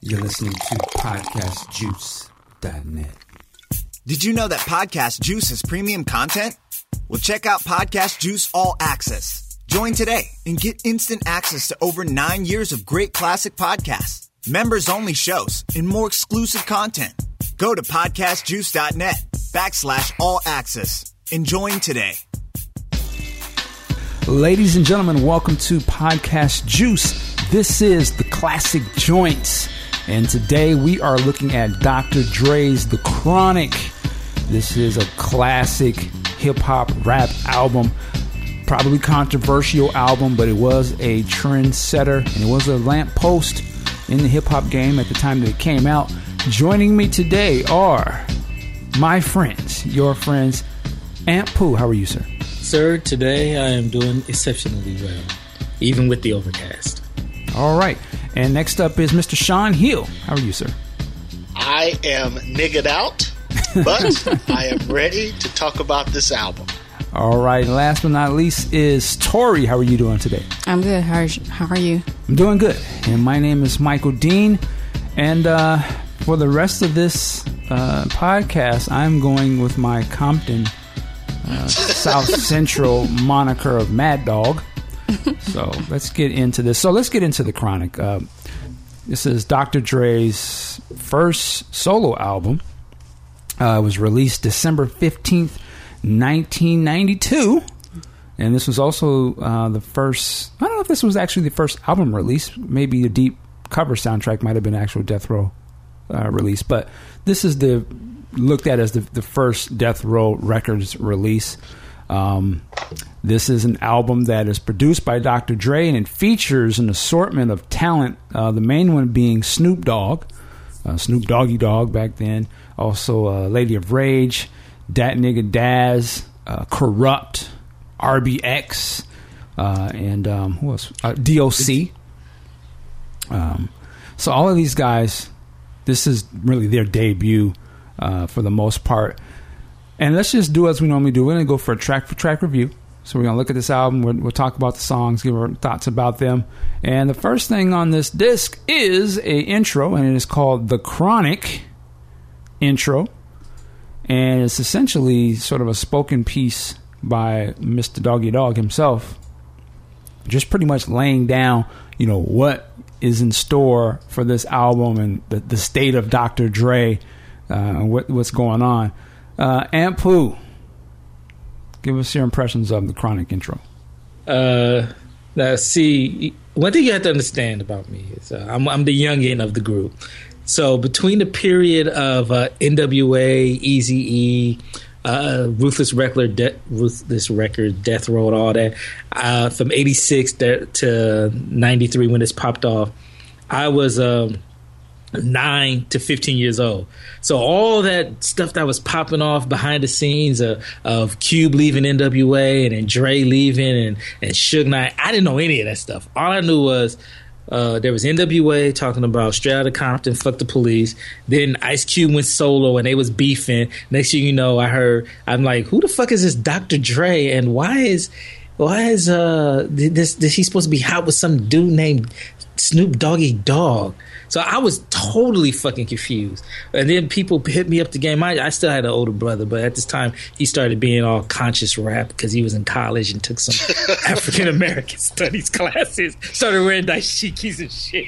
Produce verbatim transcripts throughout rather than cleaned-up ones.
You're listening to podcast juice dot net. Did you know that Podcast Juice is premium content? Well, check out Podcast Juice All Access. Join today and get instant access to over nine years of great classic podcasts, members-only shows, and more exclusive content. Go to podcast juice dot net backslash all access and join today. Ladies and gentlemen, welcome to Podcast Juice. This is the Classic Joints. And today we are looking at Doctor Dre's The Chronic. This is a classic hip-hop rap album. Probably controversial album, but it was a trendsetter. And it was a lamppost in the hip-hop game at the time that it came out. Joining me today are my friends, your friends. Aunt Pooh, how are you, sir? Sir, today I am doing exceptionally well, even with the overcast. All right. And next up is Mister Sean Hill. How are you, sir? I am niggered out, but I am ready to talk about this album. All right. And last but not least is Tori. How are you doing today? I'm good. How are you? How are you? I'm doing good. And my name is Michael Dean. And uh, for the rest of this uh, podcast, I'm going with my Compton uh, South Central moniker of Mad Dog. So let's get into this. So let's get into The Chronic. Uh, this is Doctor Dre's first solo album. Uh, it was released December fifteenth, nineteen ninety-two. And this was also uh, the first... I don't know if this was actually the first album release. Maybe the Deep cover soundtrack might have been actual Death Row uh, release. But this is the looked at as the, the first Death Row Records release. Um, this is an album that is produced by Doctor Dre, and it features an assortment of talent. Uh, the main one being Snoop Dogg, uh, Snoop Doggy Dogg back then. Also, uh, Lady of Rage, Dat Nigga Daz, uh, Corrupt, R B X, uh, and um, who else? Uh, D O C. Um, so all of these guys, this is really their debut uh, for the most part. And let's just do as we normally do. We're going to go for a track-for-track review. So we're going to look at this album. We'll, we'll talk about the songs, give our thoughts about them. And the first thing on this disc is a intro, and it is called The Chronic Intro. And it's essentially sort of a spoken piece by Mister Doggy Dogg himself, just pretty much laying down, you know, what is in store for this album and the, the state of Doctor Dre uh, and what, what's going on. Uh, Aunt Pooh, give us your impressions of The Chronic intro. Uh, now, see, one thing you have to understand about me is uh, I'm, I'm the youngin of the group. So between the period of uh, N W A, Eazy-E, uh, Ruthless Record, De- Ruthless Record, Death Row, and all that, uh, from eighty-six to, to ninety-three when this popped off, I was um, nine to fifteen years old. So all that stuff that was popping off behind the scenes of, of Cube leaving N W A and then Dre leaving and, and Suge Knight, I didn't know any of that stuff. All I knew was uh, there was N W A talking about straight out of Compton, fuck the police. Then Ice Cube went solo and they was beefing. Next thing you know, I heard, I'm like, who the fuck is this Doctor Dre? And why is, why is uh, this, this, he's supposed to be hot with some dude named Snoop Doggy Dogg? So I was totally fucking confused. And then people hit me up the game. I, I still had an older brother, but at this time, he started being all conscious rap because he was in college and took some African-American studies classes. Started wearing dashikis and shit.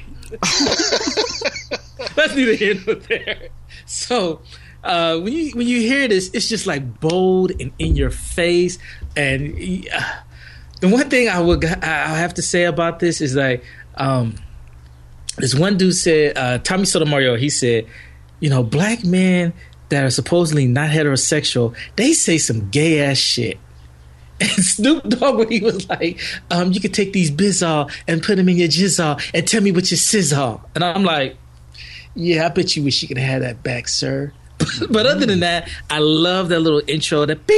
That's neither here nor there. So uh, when you when you hear this, it's just like bold and in your face. And uh, the one thing I would I have to say about this is like, um, this one dude said, uh, Tommy Sotomayor, he said, you know, black men that are supposedly not heterosexual, they say some gay ass shit. And Snoop Dogg, when he was like, um, you can take these bizzall and put them in your jizzall and tell me what your sizzall. And I'm like, yeah, I bet you wish you could have that back, sir. But other than that, I love that little intro, that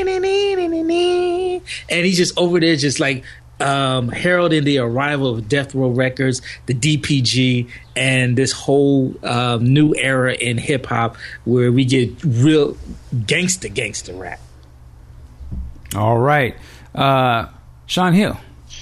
and he's just over there just like um, heralding the arrival of Death Row Records, the D P G, and this whole um, new era in hip hop where we get real gangster gangster rap. All right. Uh, Sean Hill.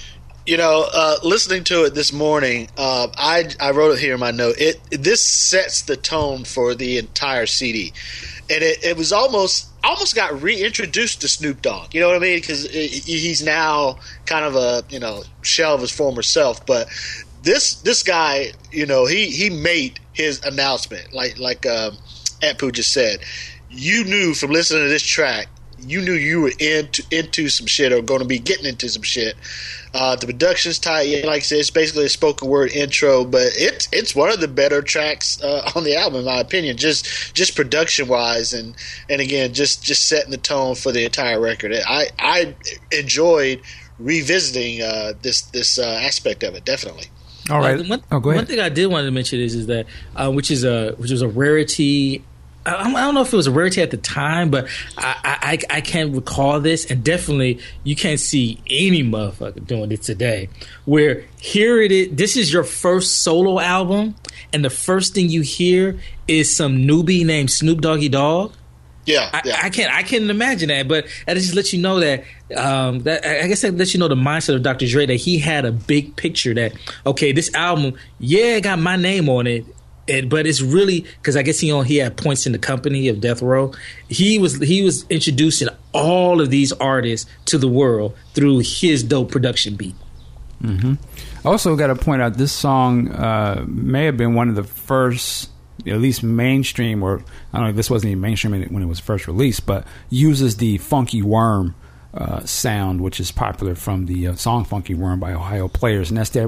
You know, uh, listening to it this morning, uh, I I wrote it here in my note. It this sets the tone for the entire C D, and it, it was almost almost got reintroduced to Snoop Dogg. You know what I mean? Because he's now kind of a you know shell of his former self. But this this guy, you know, he, he made his announcement like like um, Aunt Pooh just said. You knew from listening to this track, you knew you were into into some shit or going to be getting into some shit. Uh, the production's tight. Yeah, like I said, it's basically a spoken word intro, but it's it's one of the better tracks uh, on the album, in my opinion. Just just production wise, and and again, just just setting the tone for the entire record. I I enjoyed revisiting uh, this this uh, aspect of it. Definitely. All right. Uh, one, oh, go ahead. One thing I did want to mention is is that uh, which is a which was a rarity. I don't know if it was a rarity at the time, but I, I, I can't recall this, and definitely you can't see any motherfucker doing it today. Where here it is, this is your first solo album, and the first thing you hear is some newbie named Snoop Doggy Dogg. Yeah, I, yeah. I can't, I can't imagine that, but that just lets you know that. Um, that I guess that lets you know the mindset of Doctor Dre, that he had a big picture. That okay, this album, yeah, it got my name on it. It, but it's really because I guess he on he had points in the company of Death Row. He was he was introducing all of these artists to the world through his dope production beat. Mm-hmm. Also, got to point out this song uh, may have been one of the first, at least mainstream, or I don't know. This wasn't even mainstream when it was first released, but uses the Funky Worm uh, sound, which is popular from the uh, song "Funky Worm" by Ohio Players, and that's that.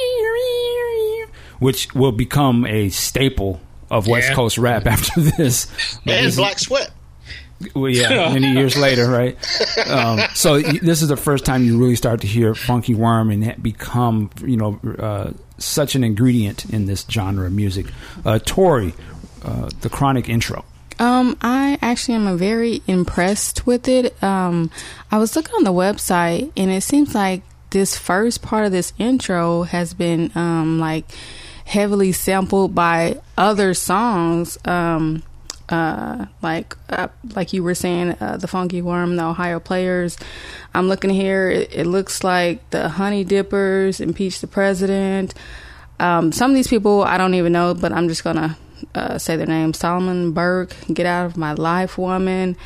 Which will become a staple of West yeah. Coast rap after this. And Black Sweat. Well, yeah, many years later, right? Um, so this is the first time you really start to hear Funky Worm and it become, you know, uh, such an ingredient in this genre of music. Uh, Tori, uh, the Chronic intro. Um, I actually am very impressed with it. Um, I was looking on the website, and it seems like this first part of this intro has been um, like heavily sampled by other songs, um, uh, like uh, like you were saying, uh, the Funky Worm, the Ohio Players. I'm looking here; it, it looks like the Honey Dippers, Impeach the President. Um, some of these people I don't even know, but I'm just gonna uh, say their names: Solomon Burke, Get Out of My Life, Woman.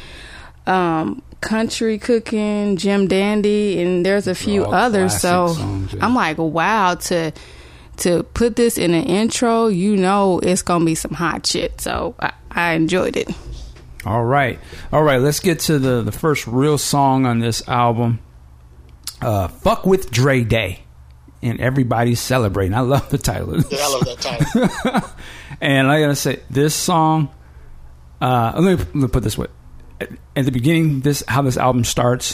Um, Country Cooking, Jim Dandy, and there's a few others. So songs, yeah. I'm like, wow, to to put this in an intro, you know it's gonna be some hot shit. So I, I enjoyed it. All right, all right. Let's get to the the first real song on this album. Uh, "Fuck with Dre Day," and everybody's celebrating. I love the title. Yeah, I love that title. And I gotta say, this song. Uh, let me, let me put it this way. At the beginning, this how this album starts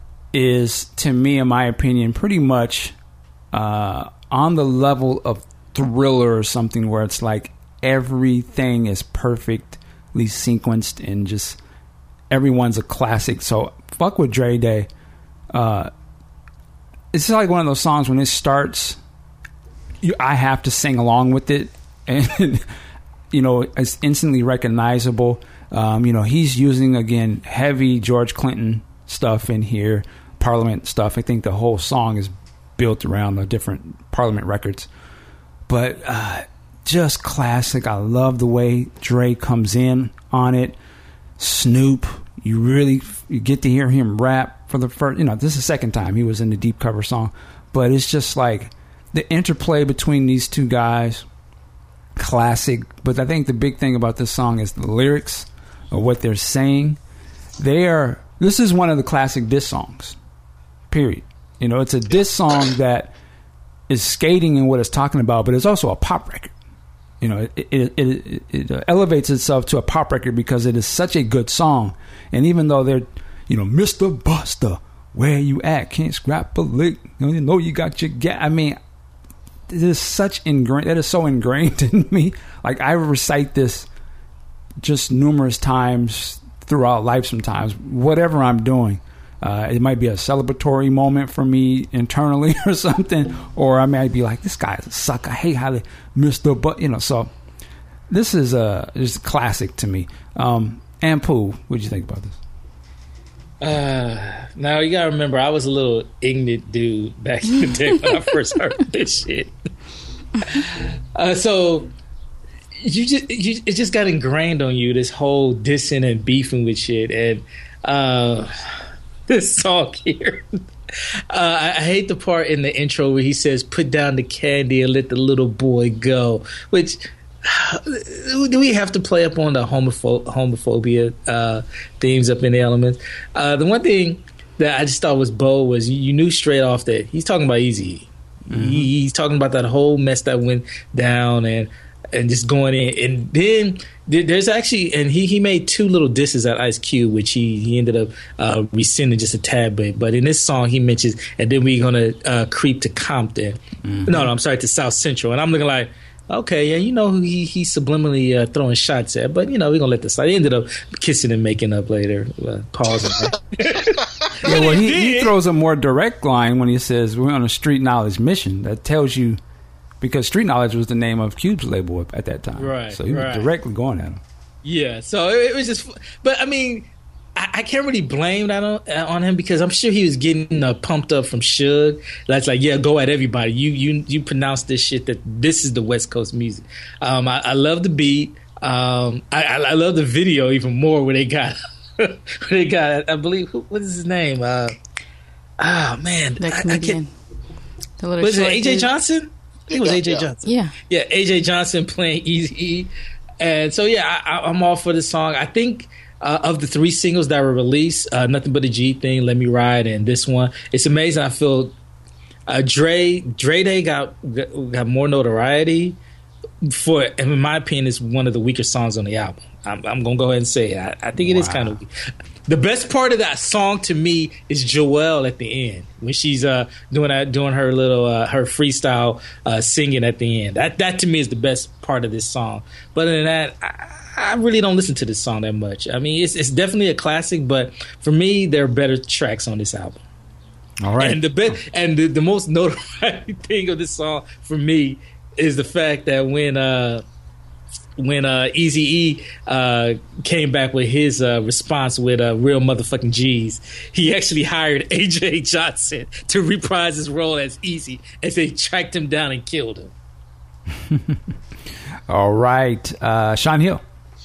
is, to me, in my opinion, pretty much uh, on the level of Thriller or something, where it's like everything is perfectly sequenced and just everyone's a classic. So, "Fuck with Dre Day," uh, it's like one of those songs when it starts, you, I have to sing along with it, and you know, it's instantly recognizable. Um, you know, he's using, again, heavy George Clinton stuff in here, Parliament stuff. I think the whole song is built around the different Parliament records. But uh, just classic. I love the way Dre comes in on it. Snoop, you really you get to hear him rap for the first, you know, this is the second time he was in the deep cover song. But it's just like the interplay between these two guys, classic. But I think the big thing about this song is the lyrics. Or what they're saying. They are. This is one of the classic diss songs. Period. You know, it's a diss song that is skating in what it's talking about, but it's also a pop record. You know, it it, it, it, it elevates itself to a pop record because it is such a good song. And even though they're, you know, Mister Buster, where you at? Can't scrap a lick. You know you got your gat. I mean, it is such ingrained. That is so ingrained in me. Like, I recite this just numerous times throughout life sometimes, whatever I'm doing. Uh, it might be a celebratory moment for me internally or something, or I might be like, this guy's a sucker. I hate how they missed the but, you know, so this is a, is a classic to me. Um, and Pooh, what did you think about this? Uh, now you gotta remember, I was a little ignorant dude back in the day when I first heard this shit. Uh, so you just you, it just got ingrained on you, this whole dissing and beefing with shit, and uh, this song here. Uh, I, I hate the part in the intro where he says, "Put down the candy and let the little boy go," which. Do we have to play up on the homopho- homophobia uh, themes up in the elements? Uh, the one thing that I just thought was bold was you, you knew straight off that he's talking about Eazy-E. Mm-hmm. He, he's talking about that whole mess that went down and and just going in. And then there's actually, and he, he made two little disses at Ice Cube, which he, he ended up uh, rescinding just a tad bit. But in this song, he mentions, and then we're going to uh, creep to Compton. Mm-hmm. No, no, I'm sorry, to South Central. And I'm looking like, okay, yeah, you know who he, he's subliminally uh, throwing shots at, but, you know, we're going to let this slide. He ended up kissing and making up later. Uh, pausing. Yeah, well, he, he throws a more direct line when he says, we're on a street knowledge mission. That tells you, because Street Knowledge was the name of Cube's label at that time. Right. So he was right. directly going at him. Yeah, so it, it was just, but I mean, I, I can't really blame that on, on him because I'm sure he was getting uh, pumped up from Suge. That's like, yeah, go at everybody. You you you pronounce this shit that this is the West Coast music. Um, I, I love the beat. Um, I, I, I love the video even more where they got, where they got. I believe who, what is his name? Uh, oh man, that I, comedian. I can't, was it A J Johnson? I think it was A J yeah. Johnson. Yeah, yeah, A J Johnson playing Eazy-E. And so yeah, I, I'm all for this song. I think. Uh, of the three singles that were released, uh, Nothing But a G Thing, Let Me Ride, and this one, it's amazing. I feel uh, Dre Dre Day got got more notoriety for, in my opinion, it's one of the weaker songs on the album. I'm, I'm gonna go ahead and say it. I, I think it wow. is kind of weak. The best part of that song to me is Joelle at the end when she's uh, doing that, doing her little uh, her freestyle uh, singing at the end. That that to me is the best part of this song. But other than that, I, I really don't listen to this song that much. I mean, it's it's definitely a classic, but for me, there are better tracks on this album. All right, and the be- and the, the most notoriety thing of this song for me is the fact that when uh, when uh, Eazy-E uh, came back with his uh, response with uh, Real Motherfucking G's, he actually hired A J Johnson to reprise his role as Eazy as they tracked him down and killed him. All right, uh, Sean Hill.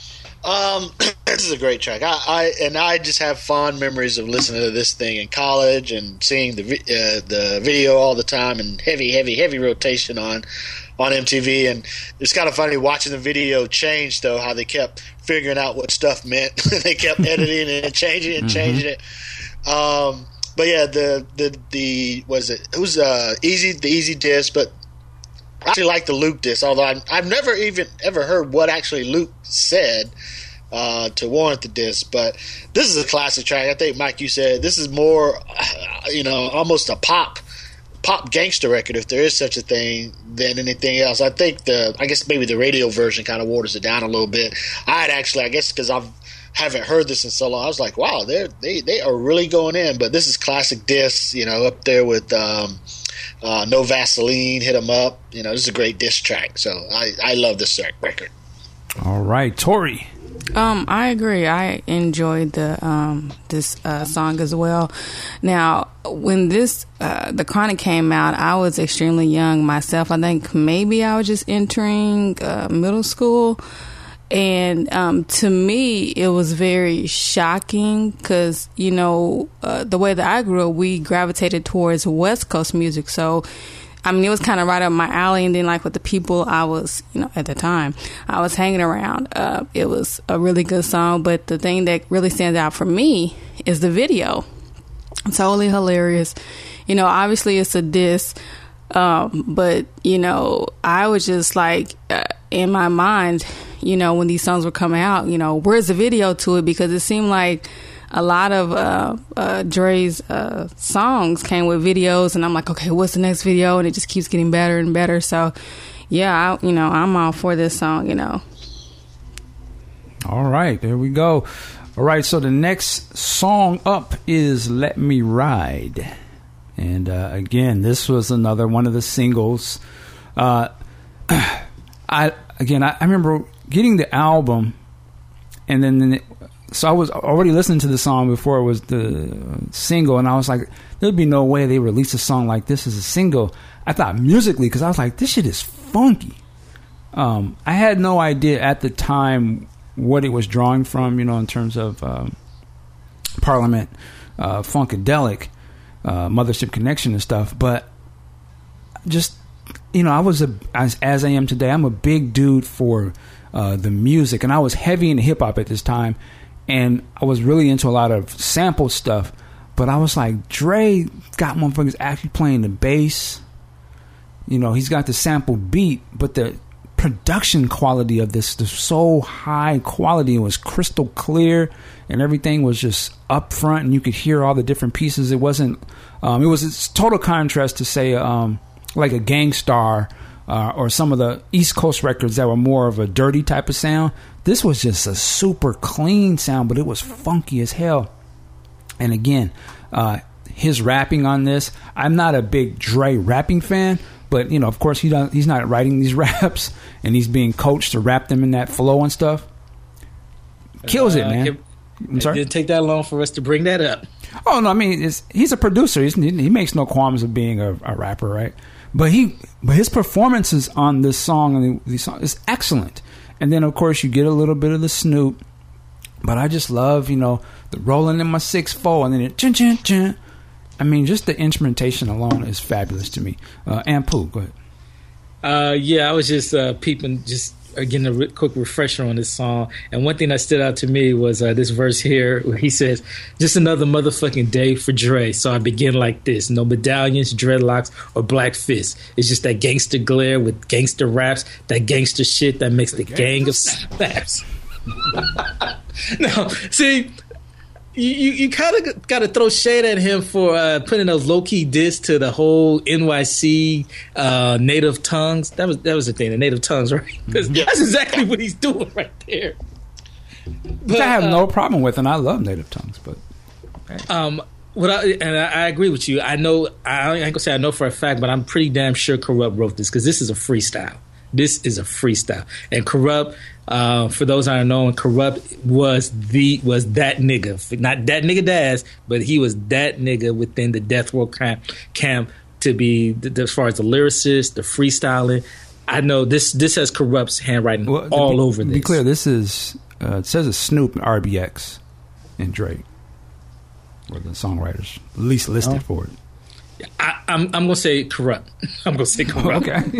Um, this is a great track. I, I and I just have fond memories of listening to this thing in college and seeing the uh, the video all the time and heavy, heavy, heavy rotation on on M T V. And it's kind of funny watching the video change, though, how they kept figuring out what stuff meant. They kept editing it and changing it and changing it. Um, but yeah, the the the was it? It was uh, easy the easy disc, but I actually like the Luke disc, although I've, I've never even ever heard what actually Luke said uh, to warrant the disc. But this is a classic track. I think, Mike, you said this is more, uh, you know, almost a pop pop gangster record, if there is such a thing, than anything else. I think the, I guess maybe the radio version kind of waters it down a little bit. I had actually, I guess, because I've haven't heard this in so long, I was like, wow, they they they are really going in. But this is classic disc, you know, up there with. Um, Uh, No Vaseline, Hit 'Em Up. You know, this is a great diss track. So I, I love this record. All right, Tori. Um, I agree. I enjoyed the um this uh, song as well. Now, when this uh, the Chronic came out, I was extremely young myself. I think maybe I was just entering uh, middle school. And um, to me, it was very shocking because, you know, uh, the way that I grew up, we gravitated towards West Coast music. So, I mean, it was kind of right up my alley. And then, like, with the people I was, you know, at the time, I was hanging around, uh, it was a really good song. But the thing that really stands out for me is the video. It's totally hilarious. You know, obviously it's a diss. Um, but, you know, I was just like, uh, in my mind, you know, when these songs were coming out, you know, where's the video to it? Because it seemed like a lot of uh, uh, Dre's uh, songs came with videos, and I'm like, okay, what's the next video? And it just keeps getting better and better. So, yeah, I, you know, I'm all for this song, you know. All right, there we go. All right, so the next song up is Let Me Ride. And uh, again, this was another one of the singles. Uh, I again, I, I remember getting the album, and then it, so I was already listening to the song before it was the single, and I was like, there'd be no way they release a song like this as a single. I thought musically, because I was like, this shit is funky. Um, I had no idea at the time what it was drawing from, you know, in terms of um, Parliament, uh, Funkadelic, uh, Mothership Connection and stuff. But just, you know, I was, a as, as I am today, I'm a big dude for uh, the music. And I was heavy into hip-hop at this time. And I was really into a lot of sample stuff. But I was like, Dre got motherfuckers actually playing the bass. You know, he's got the sampled beat, but the production quality of this was so high quality. It was crystal clear, and everything was just up front, and you could hear all the different pieces. It wasn't. Um, it was a total contrast to say um, like a Gangstar uh, or some of the East Coast records that were more of a dirty type of sound. This was just a super clean sound, but it was funky as hell. And again, uh, his rapping on this. I'm not a big Dre rapping fan. But, you know, of course, he don't, he's not writing these raps, and he's being coached to rap them in that flow and stuff. Kills uh, it, man. It, I'm sorry? It didn't take that long for us to bring that up. Oh, no, I mean, it's, he's a producer. He's, he makes no qualms of being a, a rapper, right? But he, but his performances on this song and the, the song is excellent. And then, of course, you get a little bit of the Snoop. But I just love, you know, the rolling in my six four, and then it, chin, chin, chin. I mean, just the instrumentation alone is fabulous to me. Uh, and Pooh, go ahead. Uh, yeah, I was just uh, peeping, just uh, getting a re- quick refresher on this song. And one thing that stood out to me was uh, this verse here where he says, just another motherfucking day for Dre. So I begin like this. No medallions, dreadlocks, or black fists. It's just that gangster glare with gangster raps, that gangster shit that makes the, the gang of snaps. Now, see... You you, you kind of got to throw shade at him for uh, putting those low key diss to the whole N Y C uh, native tongues. That was that was the thing, the native tongues, right? Because mm-hmm. that's exactly what he's doing right there. But, Which I have uh, no problem with, and I love native tongues. But okay. um, what I, and I, I agree with you. I know I ain't gonna say I know for a fact, but I'm pretty damn sure Corrupt wrote this because this is a freestyle. This is a freestyle, and Corrupt. Uh, for those I don't know, Corrupt was the was that nigga, not that nigga Daz, but he was that nigga within the Death Row camp, camp to be the, as far as the lyricist, the freestyling. I know this this has Corrupt's handwriting well, all be, over this. To be clear, this is uh, it says it's Snoop, R B X, and Drake were the songwriters least listed oh. for it. I, I'm I'm gonna say Corrupt. I'm gonna say Corrupt. Okay.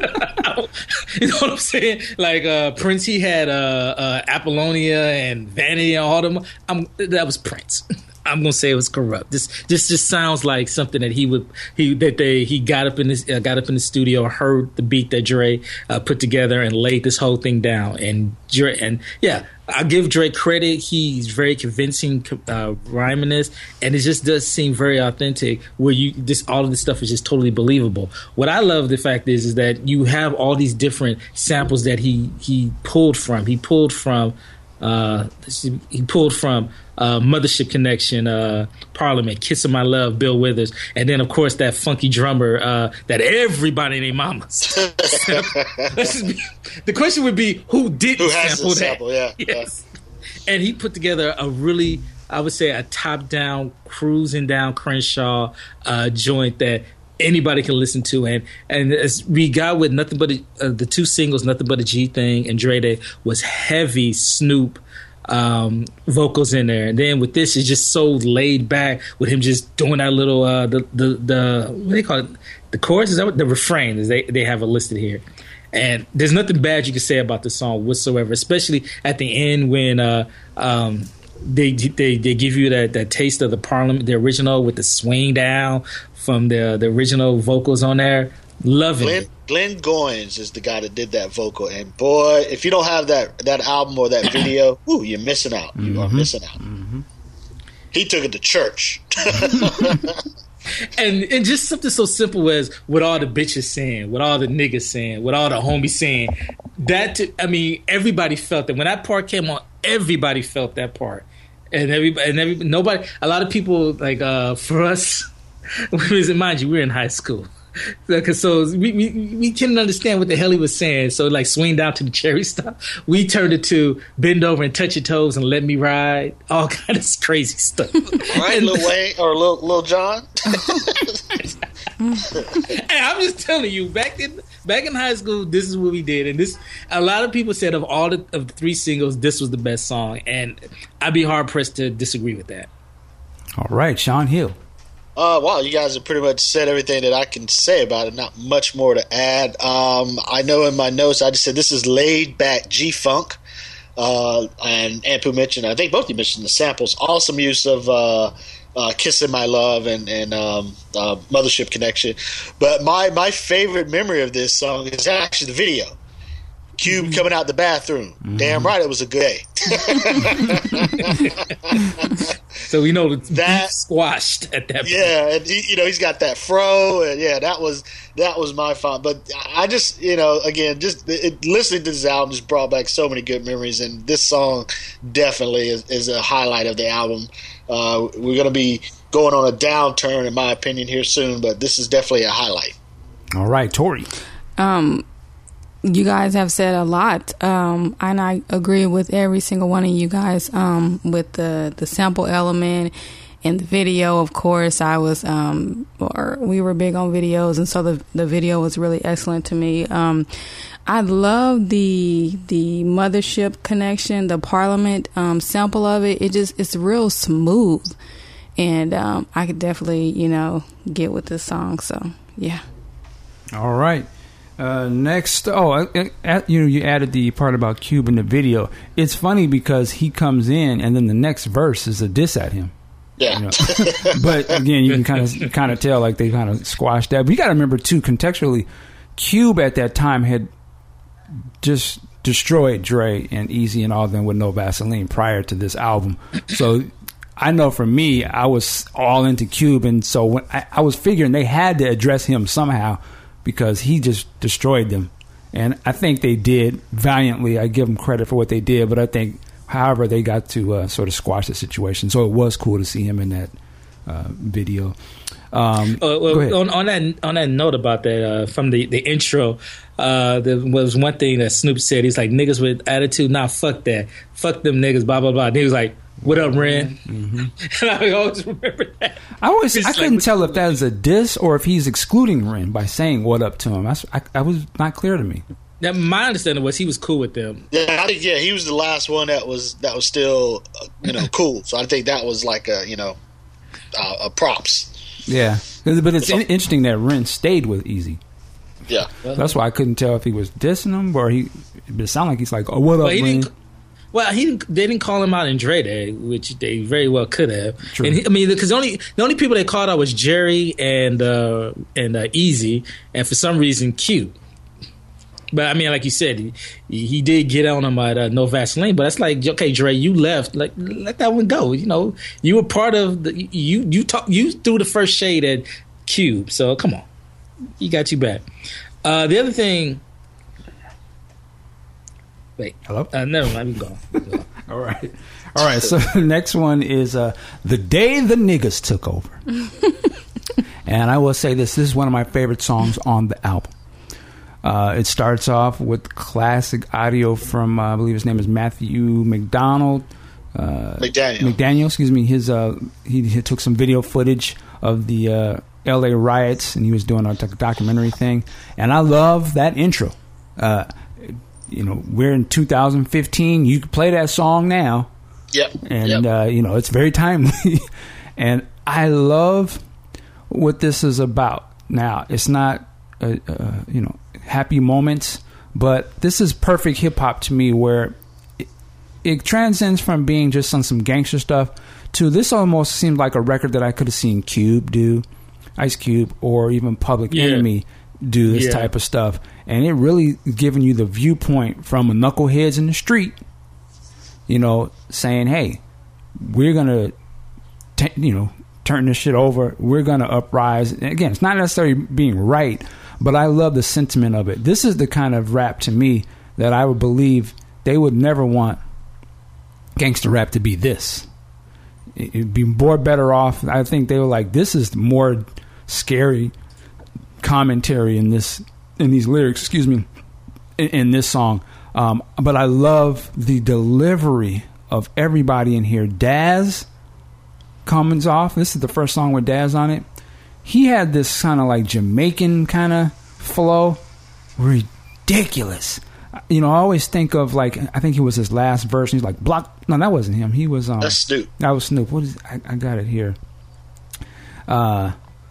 You know what I'm saying? Like uh, Prince, he had uh, uh, Apollonia and Vanity and all them. I'm, that was Prince. I'm gonna say it was Corrupt. This this just sounds like something that he would he that they he got up in this uh, got up in the studio, heard the beat that Dre uh, put together, and laid this whole thing down. And Dre and yeah, I give Dre credit. He's very convincing uh, rhyming this, and it just does seem very authentic. Where you this all of this stuff is just totally believable. What I love the fact is is that you have all these different samples that he he pulled from. He pulled from. Uh, he pulled from uh, Mothership Connection, uh, Parliament, Kissing My Love, Bill Withers, and then of course that funky drummer uh, that everybody named Mamas. be, the question would be who didn't who has sample that? Sample, yeah. Yes, yeah. And he put together a really, I would say, a top-down, cruising down Crenshaw uh, joint that anybody can listen to, and and as we got with nothing but a, uh, the two singles, Nothing But a G Thing and Dre Day, was heavy Snoop um, vocals in there, and then with this it's just so laid back with him just doing that little uh, the the the what do they call it, the chorus, is that what the refrain is, they they have it listed here. And there's nothing bad you can say about the song whatsoever, especially at the end when uh, um, they they they give you that, that taste of the Parliament, the original with the swing down from the the original vocals on there. Loving Glenn, it. Glenn Goins is the guy that did that vocal, and boy, if you don't have that that album or that video, ooh, you're missing out. You mm-hmm. are missing out. Mm-hmm. He took it to church. And and just something so simple as what all the bitches saying, what all the niggas saying, what all the homies saying. That t- I mean, everybody felt that when that part came on. Everybody felt that part, and every and every nobody. A lot of people like uh, for us. Mind you, we're in high school. Cause so we, we we couldn't understand what the hell he was saying. So like swing down to the cherry stop. We turned it to bend over and touch your toes and let me ride. All kind of crazy stuff. Right, Lil Wayne or Lil, Lil Jon. Hey, I'm just telling you, back in back in high school, this is what we did, and this a lot of people said of all the, of the three singles, this was the best song, and I'd be hard pressed to disagree with that. All right, Sean Hill. Uh, wow, you guys have pretty much said everything that I can say about it. Not much more to add. Um, I know in my notes I just said this is laid back G-Funk. Uh, and Ampu mentioned, I think both of you mentioned the samples. Awesome use of uh, uh, Kissin' My Love and, and um, uh, Mothership Connection. But my, my favorite memory of this song is actually the video. Cube mm-hmm. coming out the bathroom. Mm-hmm. Damn right, it was a good day. So we know that squashed at that point. Yeah, and he, you know he's got that fro, and yeah, that was that was my fun. But I just, you know, again, just it, listening to this album just brought back so many good memories, and this song definitely is, is a highlight of the album. Uh, we're going to be going on a downturn, in my opinion, here soon, but this is definitely a highlight. All right, Tori. Um. You guys have said a lot, um, and I agree with every single one of you guys um, with the, the sample element and the video. Of course, I was, um, or we were big on videos, and so the the video was really excellent to me. Um, I love the the Mothership Connection, the Parliament um, sample of it. It just it's real smooth, and um, I could definitely you know get with this song. So yeah. All right. Uh, next, oh, uh, uh, you know, you added the part about Cube in the video. It's funny because he comes in, and then the next verse is a diss at him. Yeah, you know? But again, you can kind of kind of tell like they kind of squashed that. But you got to remember too, contextually, Cube at that time had just destroyed Dre and Easy and all of them with No Vaseline prior to this album. So I know for me, I was all into Cube, and so when I, I was figuring they had to address him somehow, because he just destroyed them. And I think they did valiantly. I give them credit for what they did, but I think, however, they got to uh, sort of squash the situation. So it was cool to see him in that uh, video. Um, uh, well, on, on that on that note about that, uh, from the, the intro, uh, there was one thing that Snoop said. He's like, niggas with attitude, nah, fuck that. Fuck them niggas, blah, blah, blah. And he was like, what up, Ren? Mm-hmm. And I always remember that. I always, I couldn't like, tell if that was a diss or if he's excluding Ren by saying what up to him. I, I, I was not clear to me. Now, my understanding was he was cool with them. Yeah, I think yeah, he was the last one that was that was still uh, you know cool. So I think that was like a you know uh, a props. Yeah, but it's so, in- interesting that Ren stayed with Easy. Yeah, that's why I couldn't tell if he was dissing him or he. But it sounded like he's like, oh, what up, Ren? Well, he didn't, they didn't call him out in Dre Day, which they very well could have. True. And he, I mean, because the only the only people they called out was Jerry and uh, and uh, Easy, and for some reason Q. But I mean, like you said, he, he did get on him at uh, No Vaseline. But it's like, okay, Dre, you left, like let that one go. You know, you were part of the you you talk you threw the first shade at Cube, so come on, he got you back. Uh, the other thing. Wait. Hello? Uh, never mind. We go. All right. All right. So the next one is uh, The Day the Niggas Took Over. And I will say this. This is one of my favorite songs on the album. Uh, it starts off with classic audio from, uh, I believe his name is Matthew McDonald. Uh, McDaniel. McDaniel, excuse me. His uh, he, he took some video footage of the uh, L A riots, and he was doing a documentary thing. And I love that intro. Uh You know, we're in two thousand fifteen. You can play that song now. Yep. And, yep. Uh, you know, it's very timely. And I love what this is about. Now, it's not, uh, uh, you know, happy moments, but this is perfect hip-hop to me where it, it transcends from being just on some gangster stuff to this almost seemed like a record that I could have seen Cube do, Ice Cube, or even Public yeah. Enemy do this yeah. type of stuff. And it really giving you the viewpoint from a knuckleheads in the street, you know, saying, hey, we're going to, t- you know, turn this shit over. We're going to uprise. And again, it's not necessarily being right, but I love the sentiment of it. This is the kind of rap to me that I would believe they would never want gangster rap to be this. It'd be more better off. I think they were like, this is more scary commentary in this in these lyrics. Excuse me, in, in this song. Um, but I love the delivery of everybody in here. Daz comes off. This is the first song with Daz on it. He had this kind of like Jamaican kind of flow. Ridiculous. You know, I always think of like, I think it was his last verse. He's like, block. No, that wasn't him. He was, um, that's Snoop. That was Snoop. What is, I, I got it here. Uh,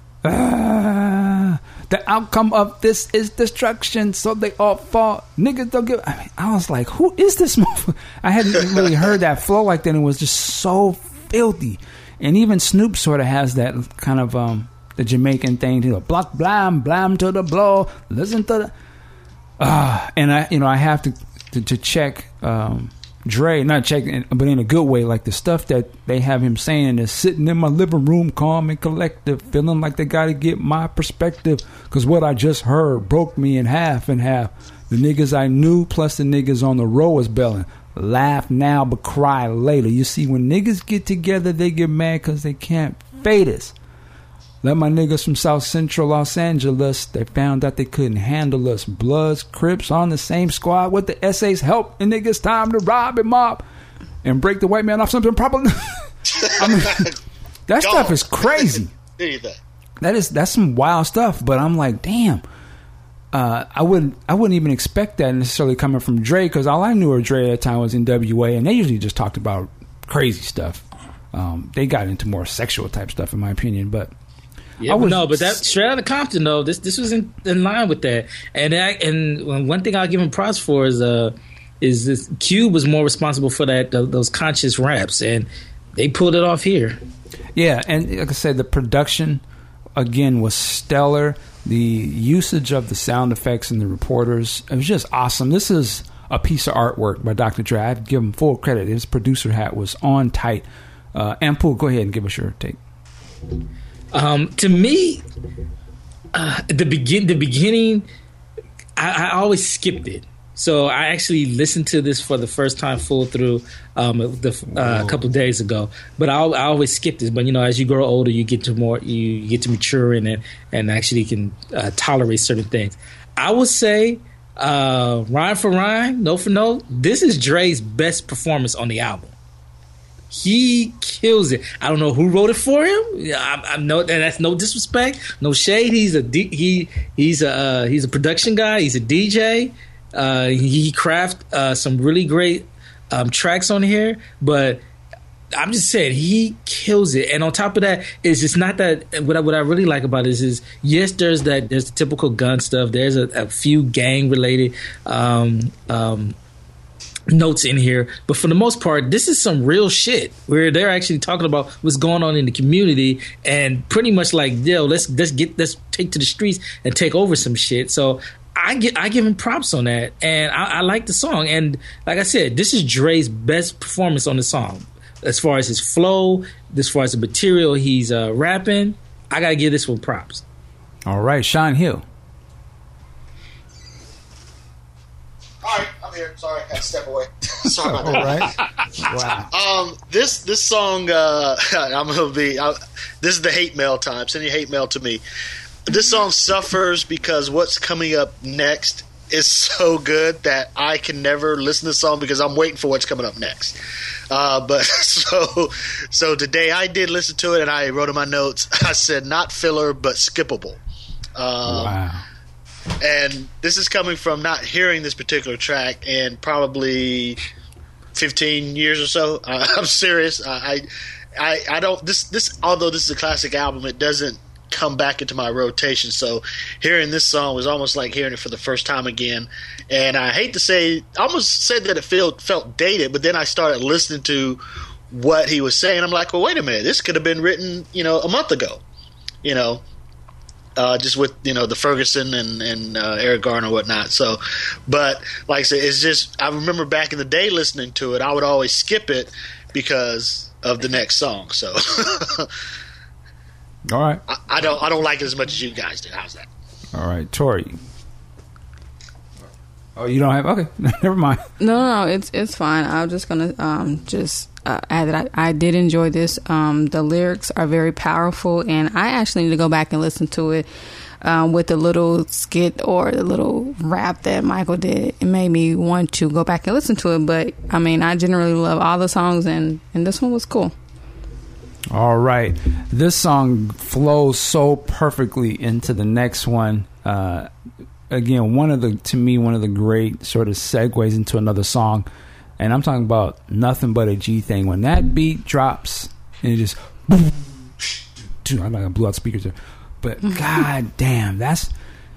uh, the outcome of this is destruction, so they all fall. Niggas don't give. I mean, I was like, who is this motherfucker? I hadn't really heard that flow like that. It was just so filthy. And even Snoop sort of has that kind of, um, the Jamaican thing, you know, block, blam, blam to the blow, listen to the. Uh, and I, you know, I have to to, to check um, Dre, not check, but in a good way, like the stuff that they have him saying is sitting in my living room, calm and collective, feeling like they got to get my perspective, because what I just heard broke me in half and half. The niggas I knew plus the niggas on the road was belling. Laugh now but cry later. You see, when niggas get together, they get mad because they can't fade us. Let my niggas from South Central Los Angeles, they found out they couldn't handle us. Bloods, Crips on the same squad with the S A's help, and niggas time to rob and mob and break the white man off something proper. I mean, that stuff is crazy. That is that's some wild stuff. But I'm like, damn, uh, I wouldn't I wouldn't even expect that necessarily coming from Dre, because all I knew of Dre at the time was N W A, and they usually just talked about crazy stuff. Um, they got into more sexual type stuff, in my opinion, but. Yeah, but no, but that straight out of Compton, though, this this was in, in line with that, and I, and one thing I'll give him props for is uh is this Cube was more responsible for that those conscious raps, and they pulled it off here. Yeah, and like I said, the production again was stellar. The usage of the sound effects and the reporters, it was just awesome. This is a piece of artwork by Doctor Dre. I'd give him full credit. His producer hat was on tight. Uh, Ampoule, go ahead and give us your take. Um, to me, uh, the begin the beginning, I, I always skipped it. So I actually listened to this for the first time full through um, the, uh, a couple of days ago. But I, I always skipped this. But you know, as you grow older, you get to more, you get to mature in it, and actually can uh, tolerate certain things. I would say, uh, rhyme for rhyme, note for note, this is Dre's best performance on the album. He kills it. I don't know who wrote it for him. I, I know, and that's no disrespect, no shade. He's a D, he he's a uh, he's a production guy. He's a D J. Uh, he craft uh, some really great um, tracks on here. But I'm just saying he kills it. And on top of that, it's just not that. What I, what I really like about it is, is yes, there's that there's the typical gun stuff. There's a, a few gang related. Um, um, notes in here, but for the most part, this is some real shit where they're actually talking about what's going on in the community, and pretty much like, yo, let's let's get let's take to the streets and take over some shit. So I get I give him props on that, and I, I like the song. And like I said, this is Dre's best performance on the song as far as his flow, as far as the material he's uh, rapping. I gotta give this one props. All right, Sean Hill. All right, I'm here. Sorry, I had to step away. Sorry about that. All right. Wow. Um, this this song, uh, I'm gonna be. I, this is the hate mail time. Send your hate mail to me. This song suffers because what's coming up next is so good that I can never listen to the song because I'm waiting for what's coming up next. Uh, but so so today I did listen to it, and I wrote in my notes. I said not filler but skippable. Um, wow. And this is coming from not hearing this particular track in probably fifteen years or so. Uh, I'm serious. I, I, I don't. This, this. Although this is a classic album, it doesn't come back into my rotation. So hearing this song was almost like hearing it for the first time again. And I hate to say, I almost said that it felt felt dated, but then I started listening to what he was saying. I'm like, well, wait a minute. This could have been written, you know, a month ago. You know. Uh, just with, you know, the Ferguson and, and uh, Eric Garner and whatnot. So, but like I said, it's just, I remember back in the day listening to it, I would always skip it because of the next song. So, all right, I, I don't, I don't like it as much as you guys do. How's that? All right, Tori. Oh, you don't have? Okay, never mind. No, no, no, it's it's fine. I'm just gonna um just. Uh, add that I, I did enjoy this. Um, the lyrics are very powerful, and I actually need to go back and listen to it um, with the little skit or the little rap that Michael did. It made me want to go back and listen to it. But I mean, I generally love all the songs, and, and this one was cool. All right. This song flows so perfectly into the next one. Uh, again, one of the, to me, one of the great sort of segues into another song. And I'm talking about Nothing But a G Thing. When that beat drops and it just, boom, I'm not going to blow out speakers there. But god damn, that's,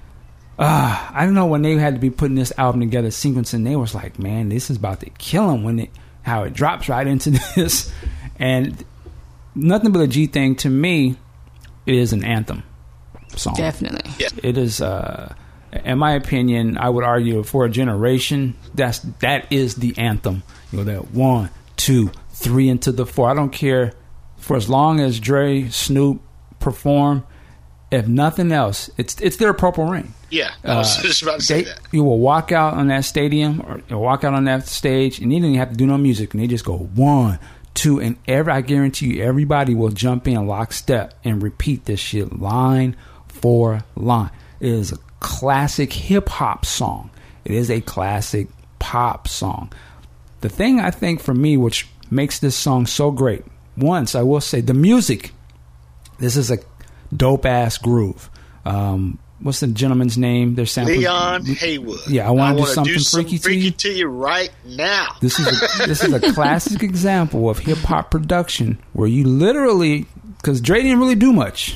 uh, I don't know, when they had to be putting this album together, sequencing, they was like, man, this is about to kill them when it, how it drops right into this. And Nothing But a G Thing, to me, is an anthem song. Definitely. Yeah. It is, uh, in my opinion, I would argue for a generation, that's that is the anthem. You know, that one, two, three into the four. I don't care, for as long as Dre, Snoop perform, if nothing else, it's it's their Purple Rain. Yeah, I was Uh, just about to say they, that. You will walk out on that stadium or, or walk out on that stage, and you didn't even have to do no music, and they just go one, two, and every I guarantee you, everybody will jump in lockstep and repeat this shit line for line. It is a classic hip hop song. It is a classic pop song. The thing I think for me, which makes this song so great, once I will say the music. This is a dope ass groove. Um, what's the gentleman's name? They're sampling Leon Haywood. Yeah, I want to do wanna something do freaky, some freaky to you. to you right now. This is a, this is a classic example of hip hop production where you literally, because Dre didn't really do much,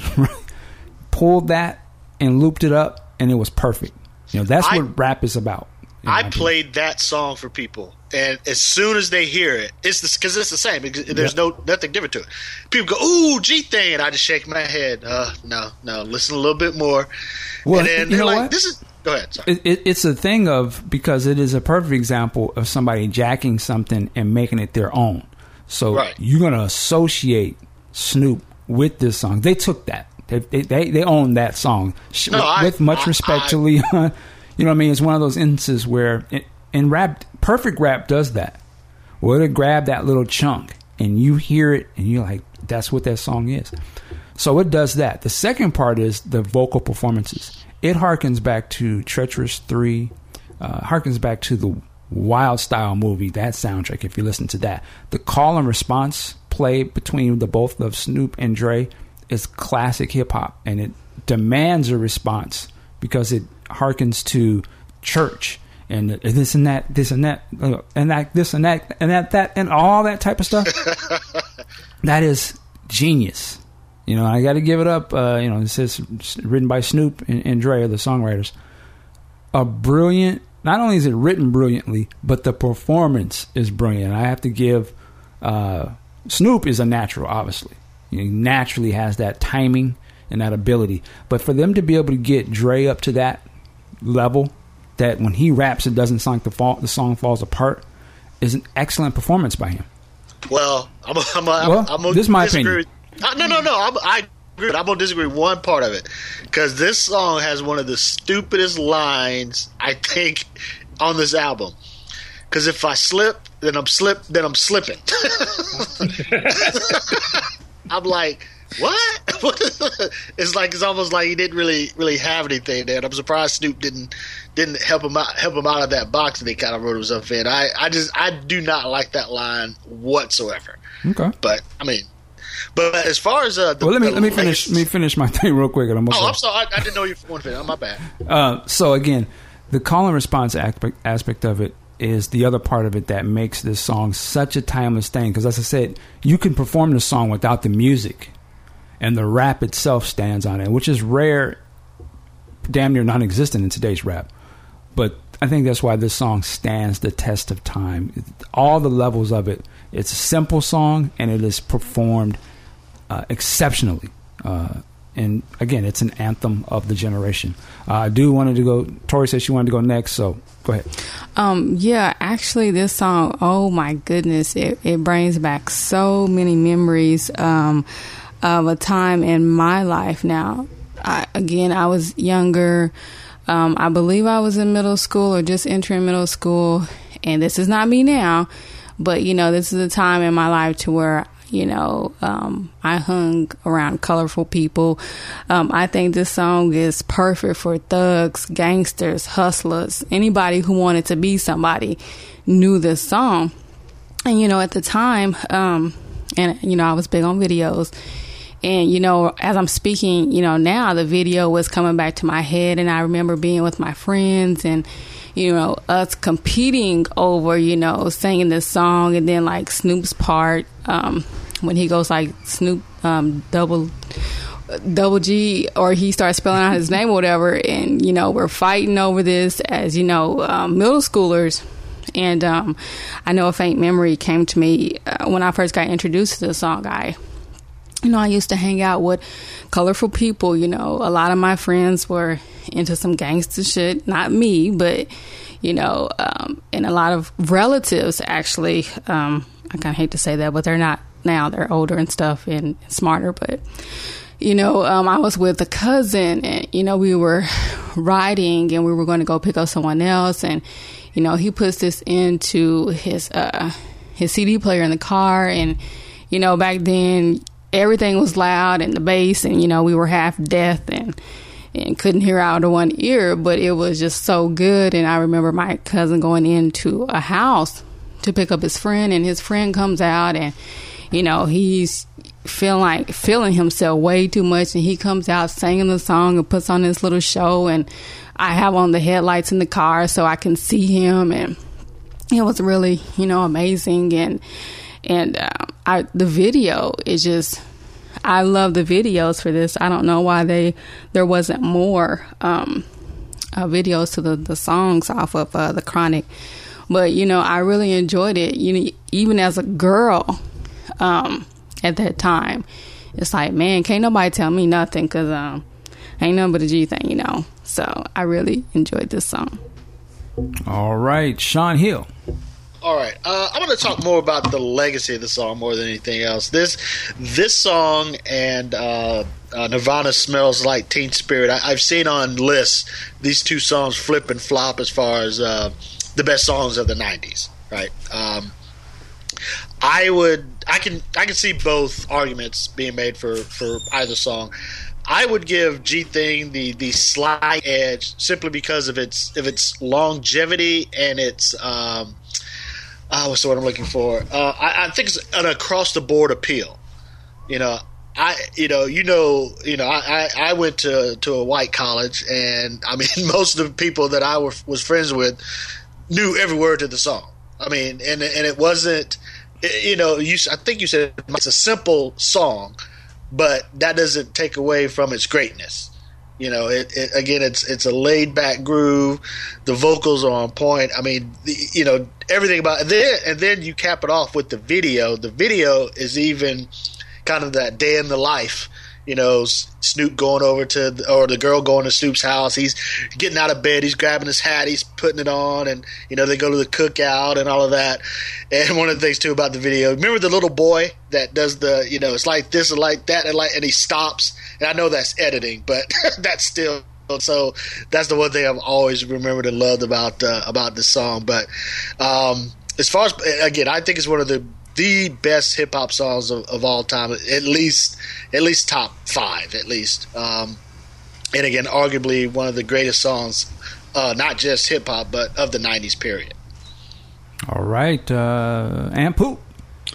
pulled that and looped it up, and it was perfect. You know, that's I, what rap is about. I played that song for people, and as soon as they hear it, it's because it's the same. There's yeah. no nothing different to it. People go, "Ooh, G thing," and I just shake my head. Uh, no, no, listen a little bit more. Well, and then you they're know like, what? "This is." Go ahead. Sorry. It, it, it's a thing of, because it is a perfect example of somebody jacking something and making it their own. So right. You're going to associate Snoop with this song. They took that. They they they, they own that song. No, with, I, with much I, respect I, to Leon. You know what I mean? It's one of those instances where, it, and rap, perfect rap does that. Where they grab that little chunk and you hear it and you're like, that's what that song is. So it does that. The second part is the vocal performances. It harkens back to Treacherous three, uh, harkens back to the Wild Style movie, that soundtrack, if you listen to that. The call and response play between the both of Snoop and Dre is classic hip hop, and it demands a response because it harkens to church and this and that, this and that, and that, this and that, and that, that, and all that type of stuff. That is genius. You know, I got to give it up. Uh, you know, it says written by Snoop and, and Dre, are the songwriters. A brilliant. Not only is it written brilliantly, but the performance is brilliant. I have to give. Uh, Snoop is a natural, obviously. He naturally has that timing and that ability. But for them to be able to get Dre up to that level, that when he raps, it doesn't sound like the fall, the song falls apart, is an excellent performance by him. Well, I'm, I'm, I'm, well, I'm gonna this is my disagree. opinion. Uh, no, no, no. I'm, I agree. I'm gonna disagree with one part of it because this song has one of the stupidest lines I think on this album. Because if I slip, then I'm slip, then I'm slipping. I'm like, what? It's like it's almost like he didn't really, really have anything there. And I'm surprised Snoop didn't didn't help him out, help him out of that box that he kind of wrote himself in. I, I just, I do not like that line whatsoever. Okay, but I mean. But as far as uh, the, well, let me the let me finish. Let me finish my thing real quick. And I'm oh, I'm sorry. I, I didn't know you wanted to finish. My bad. Uh, so again, the call and response aspect, aspect of it is the other part of it that makes this song such a timeless thing. Because as I said, you can perform the song without the music, and the rap itself stands on it, which is rare, damn near non-existent in today's rap. But I think that's why this song stands the test of time. All the levels of it. It's a simple song, and it is performed uh, exceptionally. Uh, and again, it's an anthem of the generation. Uh, I do wanted to go. Tori said she wanted to go next, so go ahead. Um, yeah, actually, this song, oh my goodness, it, it brings back so many memories um, of a time in my life. Now, I, again, I was younger. Um, I believe I was in middle school or just entering middle school, and this is not me now. But, you know, this is a time in my life to where, You know, um, I hung around colorful people. Um, I think this song is perfect for thugs, gangsters, hustlers, anybody who wanted to be somebody knew this song. And, you know, at the time, um, and, you know, I was big on videos. And, you know, as I'm speaking, you know, now the video was coming back to my head. And I remember being with my friends and, you know, us competing over, you know, singing this song. And then, like, Snoop's part, um, when he goes, like, Snoop um, double double G, or he starts spelling out his name or whatever. And, you know, we're fighting over this as, you know, um, middle schoolers. And um, I know a faint memory came to me uh, when I first got introduced to the song. I You know, I used to hang out with colorful people. You know, a lot of my friends were into some gangster shit. Not me, but, you know, um, and a lot of relatives, actually. Um, I kind of hate to say that, but they're not now. They're older and stuff and smarter. But, you know, um, I was with a cousin and, you know, we were riding and we were going to go pick up someone else. And, you know, he puts this into his, uh, his C D player in the car. And, you know, back then, everything was loud and the bass, and, you know, we were half deaf and, and couldn't hear out of one ear, but it was just so good. And I remember my cousin going into a house to pick up his friend, and his friend comes out and, you know, he's feeling like feeling himself way too much. And he comes out singing the song and puts on this little show. And I have on the headlights in the car so I can see him. And it was really, you know, amazing. And, And um, I, the video is just, I love the videos for this. I don't know why they there wasn't more um, uh, videos to the, the songs off of uh, The Chronic. But, you know, I really enjoyed it. You know, even as a girl um, at that time, it's like, man, can't nobody tell me nothing because um, ain't nothing but a G thing, you know. So I really enjoyed this song. All right, Sean Hill. All right, uh, I'm going to talk more about the legacy of the song more than anything else. This this song and uh, uh, Nirvana Smells Like Teen Spirit, I, I've seen on lists these two songs flip and flop as far as uh, the best songs of the nineties, right? Um, I would, I can, I can see both arguments being made for, for either song. I would give G Thing the, the slight edge simply because of its of its longevity and its um, Uh, what's the word I'm looking for? Uh, I, I think it's an across the board appeal. You know, I you know you know you know I, I, I went to to a white college, and I mean most of the people that I were, was friends with knew every word to the song. I mean, and and it wasn't you know you I think you said it's a simple song, but that doesn't take away from its greatness. You know, it, it again, it's it's a laid back groove. The vocals are on point. I mean, the, you know, everything about it. Then, and then you cap it off with the video. The video is even kind of that day in the life. You know, Snoop going over to, the, or the girl going to Snoop's house. He's getting out of bed. He's grabbing his hat. He's putting it on, and you know they go to the cookout and all of that. And one of the things too about the video, remember the little boy that does the, you know, it's like this and like that, and like, and he stops. And I know that's editing, but that's still. So that's the one thing I've always remembered and loved about uh, about this song. But um, as far as, again, I think it's one of the the best hip hop songs of, of all time, at least at least top five, at least. Um, and again, arguably one of the greatest songs, uh, not just hip hop, but of the nineties period. All right, uh, and Poop.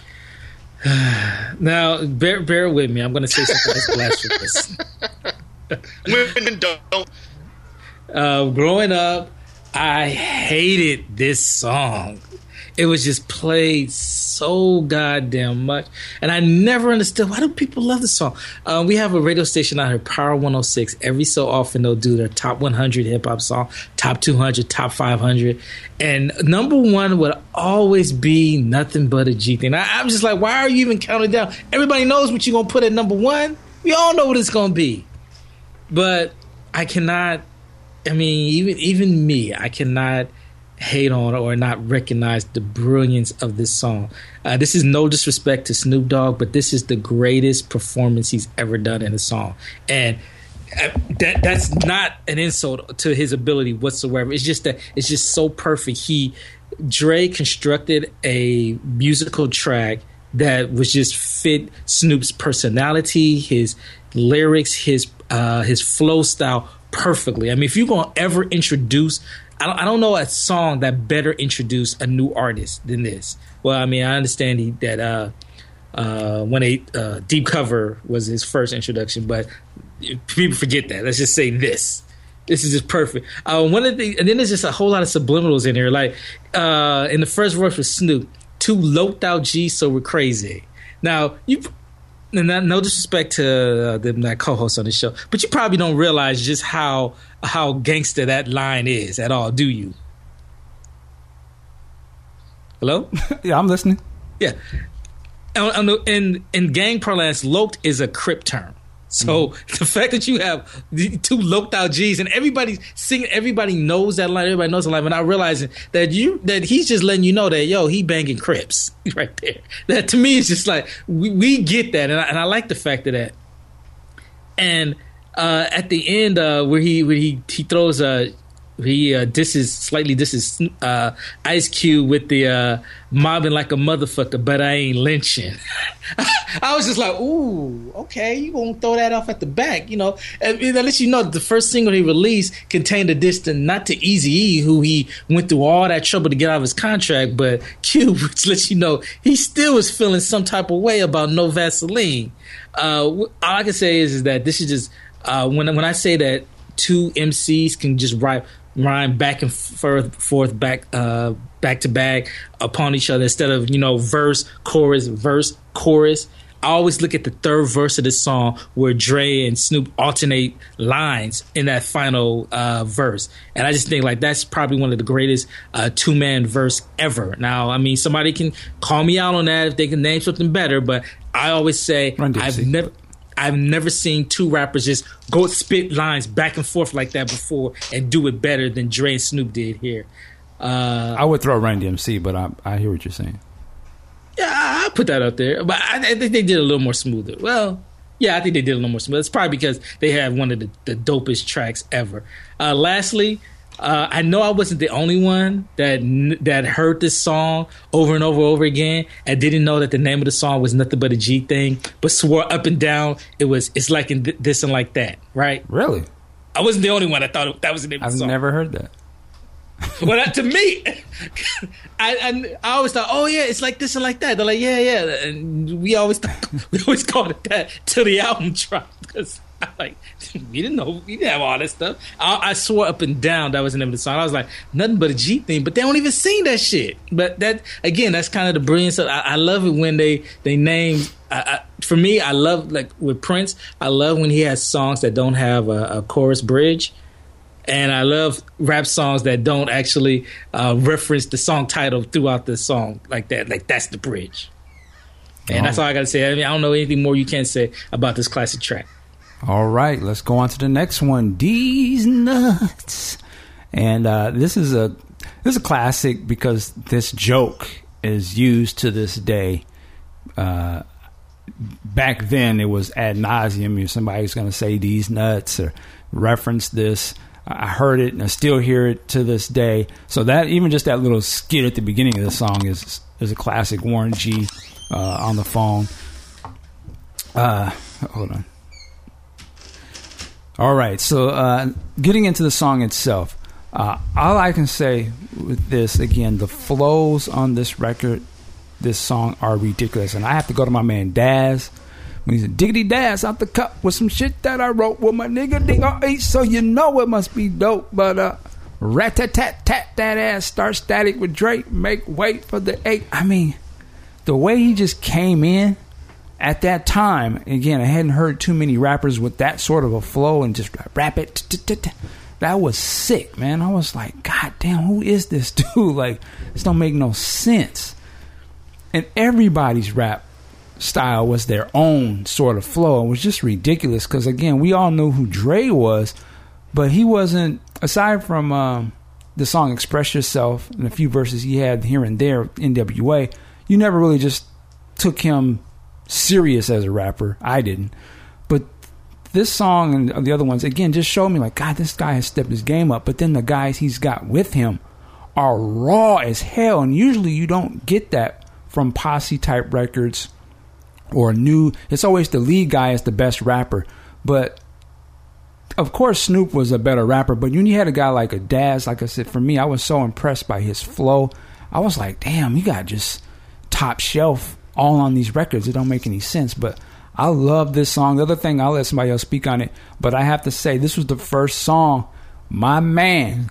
Now, bear bear with me. I'm going to say something that's blasphemous. Women don't. Uh, growing up, I hated this song. It was just played so goddamn much. And I never understood, why do people love this song? Uh, we have a radio station out here, Power one oh six. Every so often they'll do their top one hundred hip-hop song, top two hundred, top five hundred. And number one would always be Nothing But a G Thing. I, I'm just like, why are you even counting down? Everybody knows what you're going to put at number one. We all know what it's going to be. But I cannot, I mean, even even me, I cannot hate on or not recognize the brilliance of this song. Uh, this is no disrespect to Snoop Dogg, but this is the greatest performance he's ever done in a song. And uh, that that's not an insult to his ability whatsoever. It's just that it's just so perfect. He, Dre constructed a musical track that was just fit Snoop's personality, his lyrics, his uh, his flow style perfectly. I mean, if you're gonna ever introduce, I don't, I don't know a song that better introduce a new artist than this. Well, I mean, I understand he, that uh, uh, when a uh, Deep Cover was his first introduction, but people forget that. Let's just say this. This is just perfect. Uh, one of the, and then there's just a whole lot of subliminals in here. Like uh, in the first verse with Snoop, two loped out G's, so we're crazy. Now you, and that, no disrespect to uh, the my co-host on the show, but you probably don't realize just how how gangster that line is at all, do you? Hello? Yeah, I'm listening. Yeah, and in in gang parlance, loped is a Crip term. So mm. the fact that you have the two loped out G's and everybody's singing, everybody knows that line, everybody knows the line, but not realizing that you that he's just letting you know that yo, he banging Crips right there. That to me is just like we, we get that, and I, and I like the fact of that. And uh, at the end, uh, where he where he he throws a. He uh, disses slightly disses uh, Ice Cube with the uh, mobbing like a motherfucker, but I ain't lynching. I was just like, ooh, okay, you gonna throw that off at the back, you know? And that lets you know that the first single he released contained a diss to not to Eazy-E, who he went through all that trouble to get out of his contract, but Cube, which lets you know he still was feeling some type of way about No Vaseline. Uh, all I can say is, is that this is just uh, when when I say that two M Cs can just write. rhyme back and forth, forth back, uh, back to back upon each other instead of, you know, verse, chorus, verse, chorus. I always look at the third verse of this song where Dre and Snoop alternate lines in that final uh, verse. And I just think like that's probably one of the greatest uh, two-man verse ever. Now, I mean, somebody can call me out on that if they can name something better, but I always say I've never... I've never seen two rappers just go spit lines back and forth like that before and do it better than Dre and Snoop did here. Uh, I would throw Run D M C, but I, I hear what you're saying. Yeah, I put that out there, but I, I think they did a little more smoother. Well, yeah, I think they did a little more smooth. It's probably because they have one of the, the dopest tracks ever. Uh, lastly, uh, I know I wasn't the only one that that heard this song over and over and over again and didn't know that the name of the song was nothing but a G thing, but swore up and down it was it's like in th- this and like that, right? Really? I wasn't the only one that thought it, that was the name of the I've song. I've never heard that. Well, that, to me, I, I I always thought, oh yeah, it's like this and like that. They're like, yeah, yeah, and we always thought, we always called it that till the album dropped because I like we didn't know we didn't have all that stuff. I, I swore up and down that was the name of the song. I was like, nothing but a G thing, but they don't even sing that shit. But that again, that's kind of the brilliance of. I, I love it when they they name. I, I, for me, I love like with Prince. I love when he has songs that don't have a, a chorus bridge. And I love rap songs that don't actually uh, reference the song title throughout the song like that. Like, that's the bridge. And oh. that's all I got to say. I mean, I don't know anything more you can say about this classic track. All right, let's go on to the next one. These Nuts. And uh, this is a this is a classic because this joke is used to this day. Uh, back then, it was ad nauseum. If somebody's going to say these nuts or reference this, I heard it and I still hear it to this day. So that even just that little skit at the beginning of the song is is a classic. Warren G uh, on the phone. Uh, hold on. All right, so uh, getting into the song itself, uh, all I can say with this again, the flows on this record, this song are ridiculous, and I have to go to my man Daz. When he said, diggity Daz out the cup with some shit that I wrote with my nigga D R E, so you know it must be dope. But uh, rat-tat-tat-tat that ass, start static with Drake, make way for the eight. I mean, the way he just came in at that time, again, I hadn't heard too many rappers with that sort of a flow and just rap it. That was sick, man. I was like, God damn, who is this dude? Like, this don't make no sense. And everybody's rap style was their own sort of flow. It was just ridiculous because, again, we all knew who Dre was, but he wasn't, aside from um, the song Express Yourself and a few verses he had here and there, N W A, you never really just took him serious as a rapper. I didn't. But this song and the other ones, again, just showed me like, God, this guy has stepped his game up. But then the guys he's got with him are raw as hell. And usually you don't get that from Posse type records or new, it's always the lead guy is the best rapper. But of course, Snoop was a better rapper. But when you had a guy like a Daz, like I said, for me, I was so impressed by his flow. I was like, damn, you got just top shelf all on these records. It don't make any sense. But I love this song. The other thing, I'll let somebody else speak on it. But I have to say, this was the first song, my man,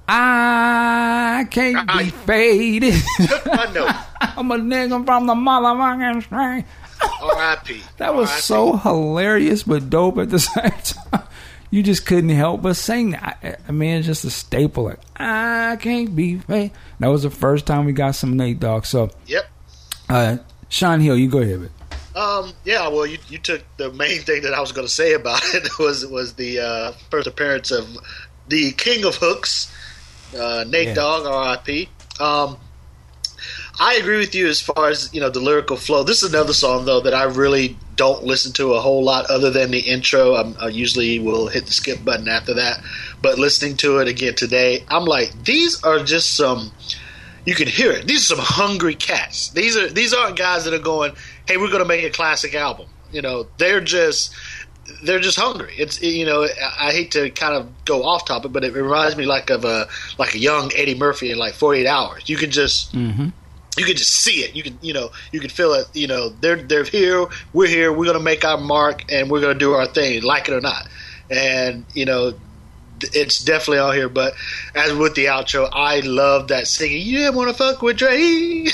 I can't I, be faded. I know. I'm a nigga from the motherfucking string. R I P That was R I P so hilarious but dope at the same time. You just couldn't help but sing that. I, I mean, it's just a staple. Like, I can't be faded. That was the first time we got some Nate Dogg. So, yep. Uh, Sean Hill, you go ahead with it. Um, yeah, well, you you took the main thing that I was going to say about it was was the uh, first appearance of the King of Hooks, uh, Nate yeah. Dogg, R I P Um, I agree with you as far as, you know, the lyrical flow. This is another song, though, that I really don't listen to a whole lot other than the intro. I'm, I usually will hit the skip button after that. But listening to it again today, I'm like, these are just some – you can hear it. These are some hungry cats. These are these aren't guys that are going, hey, we're going to make a classic album. You know, they're just – they're just hungry. It's, you know, I hate to kind of go off topic, but it reminds me like of a like a young Eddie Murphy in like forty-eight hours. You can just mm-hmm. you can just see it. You can you know you can feel it. You know, they're they're here. We're here. We're gonna make our mark and we're gonna do our thing, like it or not. And you know, it's definitely out here. But as with the outro, I love that singing. You want to fuck with Dre?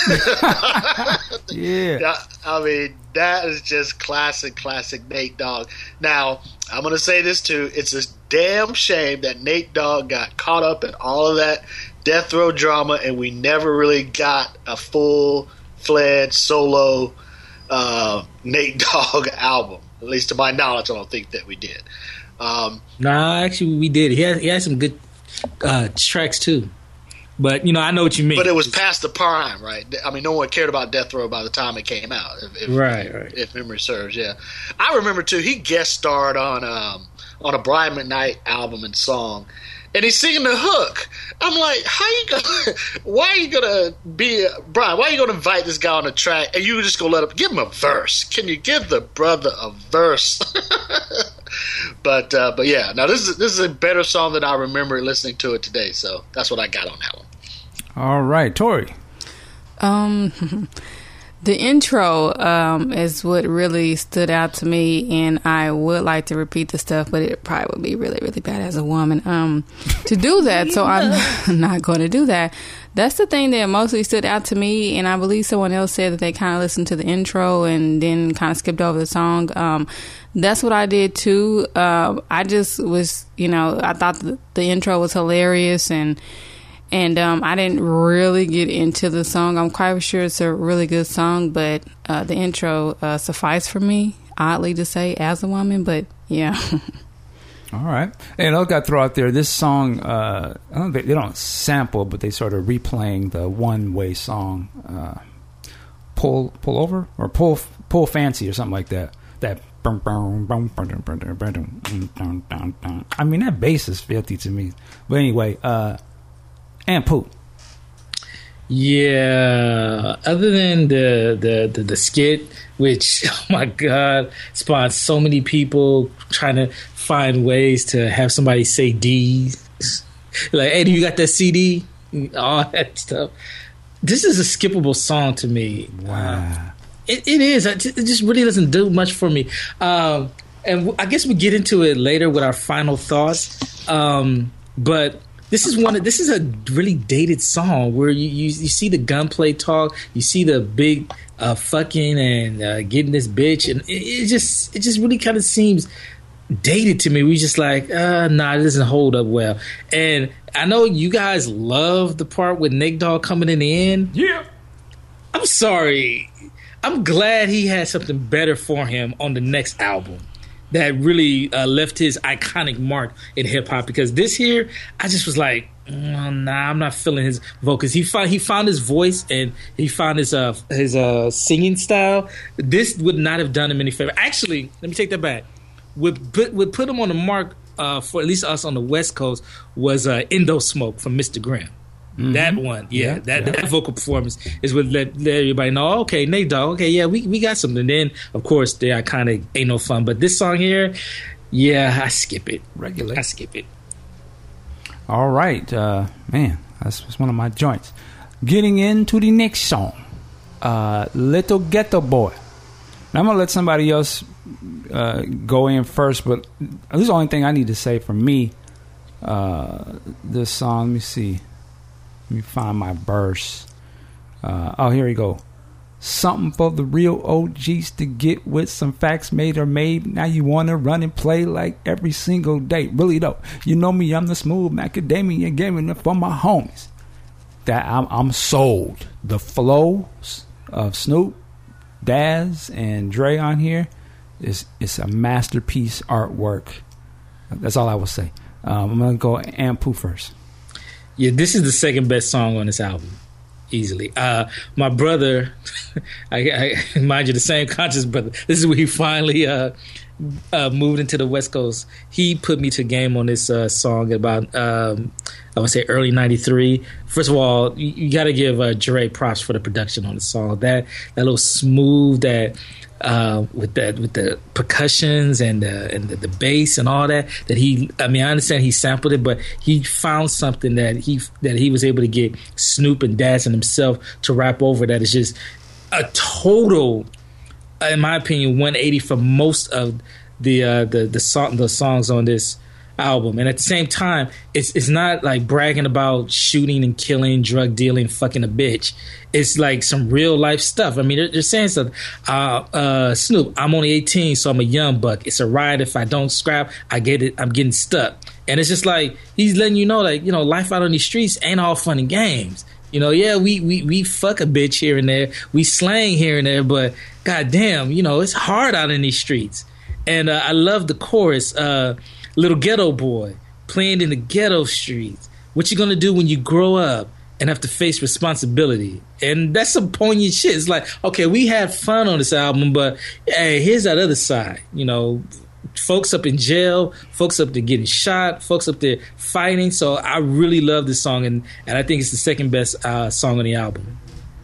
Yeah. I mean, that is just classic, classic Nate Dogg. Now, I'm going to say this too. It's a damn shame that Nate Dogg got caught up in all of that death row drama and we never really got a full-fledged solo uh, Nate Dogg album. At least to my knowledge, I don't think that we did. Um, nah, actually, we did. He had, he had some good uh, tracks too. But, you know, I know what you mean. But it was past the prime, right? I mean, no one cared about Death Row by the time it came out. If, if, right, right. If memory serves, yeah. I remember, too, he guest starred on um, on a Brian McKnight album and song, and he's singing the hook. I'm like, how you gonna, why are you going to be, Brian, why are you going to invite this guy on the track, and you just going to let him, give him a verse? Can you give the brother a verse? but, uh, but yeah, now this is, this is a better song than I remember listening to it today, so that's what I got on that one. All right, Tori. Um, the intro um, is what really stood out to me, and I would like to repeat the stuff, but it probably would be really, really bad as a woman um, to do that. So I'm not going to do that. That's the thing that mostly stood out to me, and I believe someone else said that they kind of listened to the intro and then kind of skipped over the song. Um, that's what I did too. Uh, I just was, you know, I thought the, the intro was hilarious, and. And um, I didn't really get into the song. I'm quite sure it's a really good song, but uh, the intro uh, sufficed for me, oddly to say, as a woman. But, yeah. All right. And I got to throw out there, this song, uh, I don't, they, they don't sample, but they sort of replaying the one-way song, uh, Pull Pull Over? Or Pull Pull Fancy or something like that. That. I mean, that bass is filthy to me. But anyway, uh, and Pooh. Yeah. Other than the, the, the, the skit, which, oh my God, spawned so many people trying to find ways to have somebody say D. Like, hey, do you got that C D? All that stuff. This is a skippable song to me. Wow. Uh, it, it is. It just really doesn't do much for me. Um, and I guess we get into it later with our final thoughts. Um, but... This is one. Of, this is a really dated song where you, you, you see the gunplay talk, you see the big uh, fucking and uh, getting this bitch, and it, it just it just really kind of seems dated to me. We just like, uh, nah, it doesn't hold up well. And I know you guys love the part with Nate Dogg coming in the end. Yeah, I'm sorry. I'm glad he had something better for him on the next album that really uh, left his iconic mark in hip hop. Because this here, I just was like, oh, nah, I'm not feeling his vocals. He found he found his voice and he found his uh his uh singing style. This would not have done him any favor. Actually, let me take that back. Would put would put him on the mark uh, for at least us on the West Coast was uh, Indo Smoke from Mister Grimm. Mm-hmm. That one, yeah, yeah that yeah. that vocal performance is what let, let everybody know. Okay, Nate Dogg. Okay, yeah, we we got something. Then of course the iconic "Ain't No Fun," but this song here, yeah, I skip it. Regular, I skip it. All right, uh, man, that's, that's one of my joints. Getting into the next song, uh, "Little Ghetto Boy." Now I'm gonna let somebody else uh, go in first, but this is the only thing I need to say for me. Uh, this song, let me see. Let me find my verse. Uh, oh, here we go. Something for the real O Gs to get with some facts made or made. Now you want to run and play like every single day. Really though, you know me, I'm the smooth macadamia gaming it for my homies. That I'm, I'm sold. The flows of Snoop, Daz, and Dre on here is it's a masterpiece artwork. That's all I will say. Um, I'm gonna go Ampu first. Yeah, this is the second best song on this album, easily. Uh, my brother, I, I mind you, the same conscious brother. This is where he finally uh, uh, moved into the West Coast. He put me to game on this uh, song about um, I would say early ninety-three. First of all, you, you got to give uh, Dre props for the production on the song. That that little smooth that. Uh, with that, with the percussions and the, and the, the bass and all that, that he, I mean, I understand he sampled it, but he found something that he that he was able to get Snoop and Daz and himself to rap over. That is just a total, in my opinion, one eighty for most of the uh, the the song the songs on this album. And at the same time, it's it's not like bragging about shooting and killing, drug dealing, fucking a bitch. It's like some real life stuff. I mean, they're, they're saying stuff. Uh, uh, Snoop, I'm only eighteen, so I'm a young buck. It's a ride. If I don't scrap, I get it. I'm getting stuck. And it's just like he's letting you know, like, you know, life out on these streets ain't all fun and games. You know, yeah, we we we fuck a bitch here and there, we slang here and there, but goddamn, you know, it's hard out in these streets. And uh, I love the chorus. Uh, Little ghetto boy playing in the ghetto streets. What you gonna do when you grow up and have to face responsibility? And that's some poignant shit. It's like, okay, we had fun on this album, but hey, here's that other side. You know, folks up in jail, folks up there getting shot, folks up there fighting. So I really love this song, and, and I think it's the second best uh, song on the album.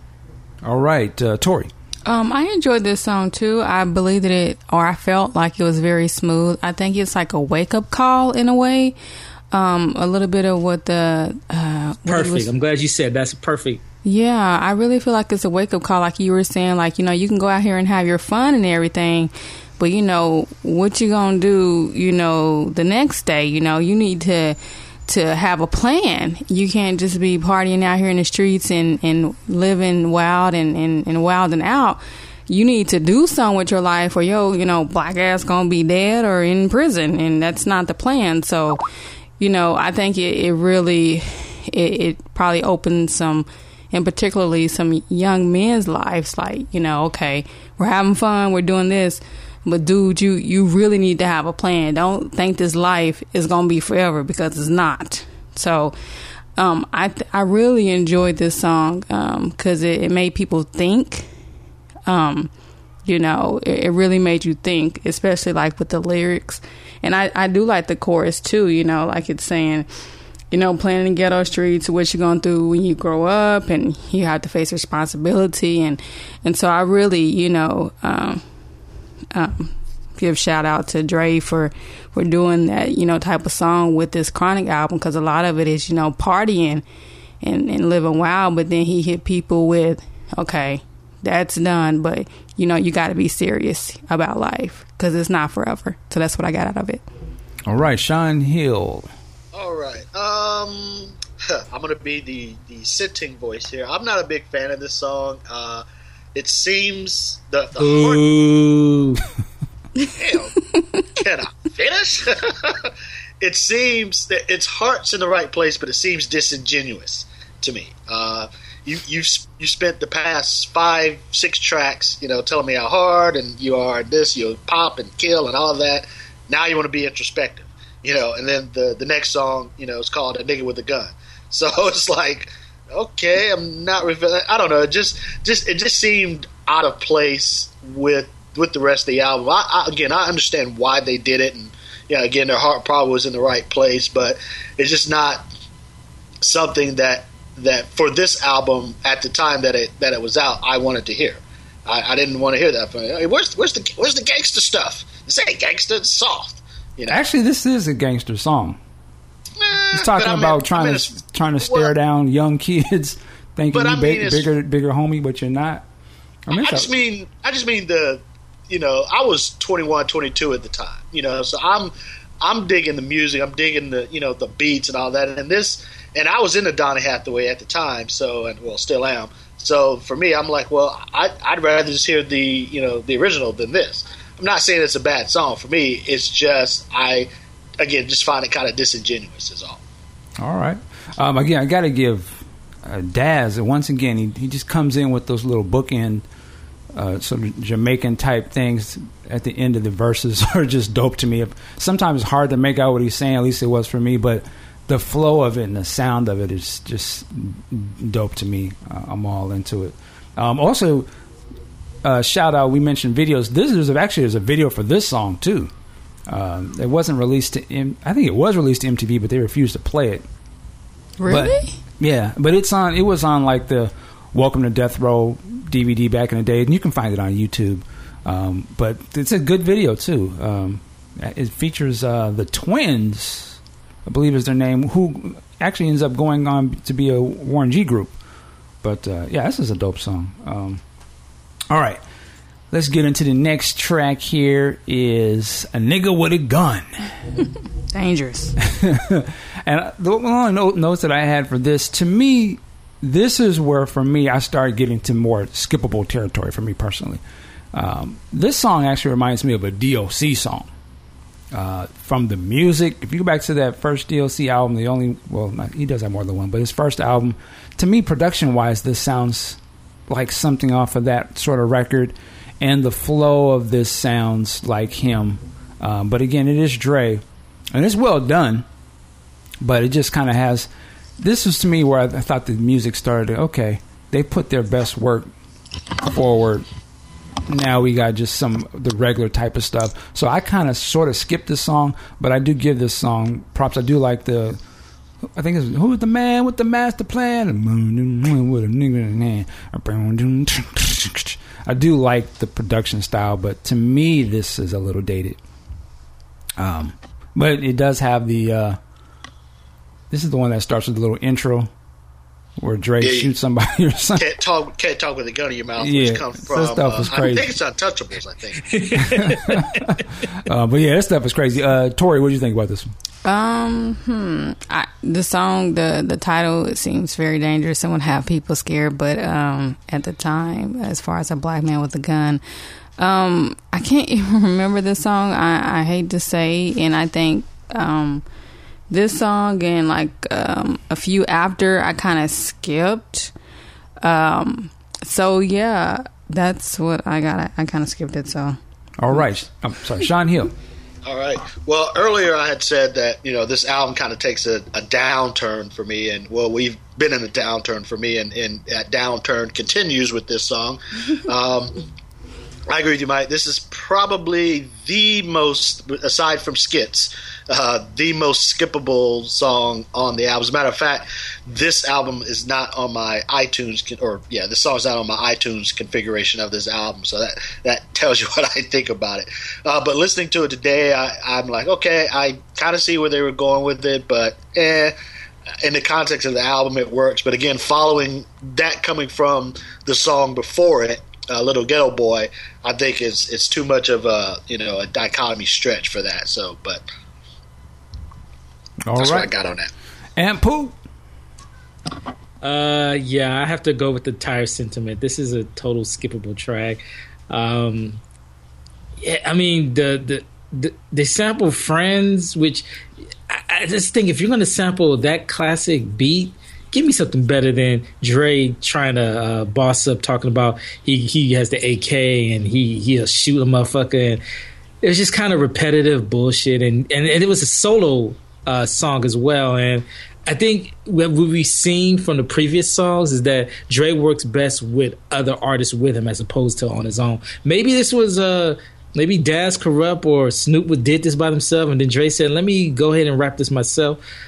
All right, uh, Tori. Um, I enjoyed this song too. I believe that it, or I felt like it was very smooth. I think it's like a wake up call in a way. Um, a little bit of what the uh, what perfect. Was, I'm glad you said that's perfect. Yeah, I really feel like it's a wake up call, like you were saying. Like, you know, you can go out here and have your fun and everything, but you know what you gonna do. You know, the next day. You know, you need to. to have a plan. You can't just be partying out here in the streets and, and living wild and, and, and wilding out. You need to do something with your life or yo, you know, black ass gonna be dead or in prison, and that's not the plan. So, you know, I think it, it really, it, it probably opened some, and particularly some young men's lives, like, you know, okay, we're having fun, we're doing this, but dude, you, you really need to have a plan. Don't think this life is going to be forever, because it's not. So um, I th- I really enjoyed this song because um, it, it made people think. Um, you know, it, it really made you think, especially like with the lyrics. And I, I do like the chorus too, you know, like it's saying, you know, playing in ghetto streets, what you're going through when you grow up, and you have to face responsibility. And, and so I really, you know... Um, Um, give shout out to Dre for, for doing that, you know, type of song with this Chronic album, because a lot of it is, you know, partying and, and living wild, but then he hit people with, okay, that's done, but, you know, you got to be serious about life because it's not forever. So that's what I got out of it. All right, Sean Hill. All right. Um, I'm going to be the, the sitting voice here. I'm not a big fan of this song. Uh, It seems the, the Ooh. heart. Hell, can I finish? It seems that its heart's in the right place, but it seems disingenuous to me. Uh, you you you spent the past five six tracks, you know, telling me how hard and you are this, you pop and kill and all of that. Now you want to be introspective, you know, and then the the next song, you know, is called "A Nigga with a Gun." So it's like, okay, I'm not. I don't know. It just, just, it just seemed out of place with with the rest of the album. I, I, again, I understand why they did it, and yeah, again, their heart probably was in the right place, but it's just not something that that for this album at the time that it that it was out, I wanted to hear. I, I didn't want to hear that. From, hey, where's where's the where's the gangster stuff? This ain't gangster. It's soft. You know? Actually, this is a gangster song. Nah, He's talking I mean, about trying I mean, to trying to stare well, down young kids, thinking you I mean, big, bigger bigger homie, but you're not. I, mean, I just mean I just mean the you know I was twenty-one, twenty-two at the time. You know, so I'm I'm digging the music. I'm digging the you know the beats and all that. And this and I was into Donny Hathaway at the time. So and well, still am. So for me, I'm like, well, I, I'd rather just hear the you know the original than this. I'm not saying it's a bad song. For me, it's just I again just find it kind of disingenuous. Is all. All right. Um, again, I got to give uh, Daz once again. He he just comes in with those little bookend, uh, sort of Jamaican type things at the end of the verses are just dope to me. Sometimes it's hard to make out what he's saying. At least it was for me, but the flow of it and the sound of it is just dope to me. Uh, I'm all into it. Um, also, uh, shout out, we mentioned videos. This is actually there's a video for this song too. Um, it wasn't released to M- I think it was released to M T V, but they refused to play it. Really? But, yeah, but it's on. It was on like the Welcome to Death Row D V D back in the day, and you can find it on YouTube. Um, but it's a good video too. Um, it features uh, the Twins, I believe is their name, who actually ends up going on to be a Warren G group. But uh, yeah, this is a dope song. Um, all right, let's get into the next track. Here is A Nigga With A Gun. Dangerous. And the only note, notes that I had for this, to me, this is where, for me, I started getting to more skippable territory for me personally. Um, this song actually reminds me of a D O C song. Uh, from the music, if you go back to that first D O C album, the only, well, not, he does have more than one, but his first album, to me, production-wise, this sounds like something off of that sort of record, and the flow of this sounds like him. Um, but again, it is Dre, and it's well done, but it just kind of has, this was to me where I, I thought the music started, okay, they put their best work forward. Now we got just some the regular type of stuff. So I kind of sort of skipped this song, but I do give this song props. I do like the, I think it's Who's the Man with the Master Plan? I do like the production style, but to me this is a little dated. Um, but it does have the. Uh, this is the one that starts with a little intro. Where Drake yeah, shoots somebody or something. Can't talk, can't talk with a gun in your mouth. Yeah, which comes from, that stuff is uh, crazy. I think it's Untouchables, I think. uh, but yeah, that stuff is crazy. Uh, Tori, what do you think about this one? Um, hmm. I, the song, the the title, it seems very dangerous and would have people scared. But um, at the time, as far as a black man with a gun, um, I can't even remember the song. I, I hate to say, and I think um. This song and like um, a few after I kind of skipped. Um, so yeah, that's what I got. I kind of skipped it. So all right, I'm sorry, Sean Hill. All right. Well, earlier I had said that you know this album kind of takes a, a downturn for me, and well, we've been in a downturn for me, and, and that downturn continues with this song. Um, I agree with you, Mike. This is probably the most, aside from skits, uh, the most skippable song on the album. As a matter of fact, this album is not on my iTunes, or yeah, this song is not on my iTunes configuration of this album. So that that tells you what I think about it. Uh, but listening to it today, I, I'm like, okay, I kind of see where they were going with it, but eh. In the context of the album, it works. But again, following that coming from the song before it, Uh, Little Ghetto Boy, I think it's it's too much of a you know a dichotomy stretch for that. So, but all that's right. what I got on that. And Pooh. Uh, yeah, I have to go with the Tire Sentiment. This is a total skippable track. Um, yeah, I mean the the the they sample Friends, which I, I just think if you're going to sample that classic beat, give me something better than Dre trying to uh, boss up, talking about he, he has the A K and he, he'll shoot a motherfucker. And it was just kind of repetitive bullshit. And, and, and it was a solo uh, song as well. And I think what we've seen from the previous songs is that Dre works best with other artists with him as opposed to on his own. Maybe this was uh, maybe Daz Corrupt or Snoop did this by themselves, and then Dre said, let me go ahead and rap this myself.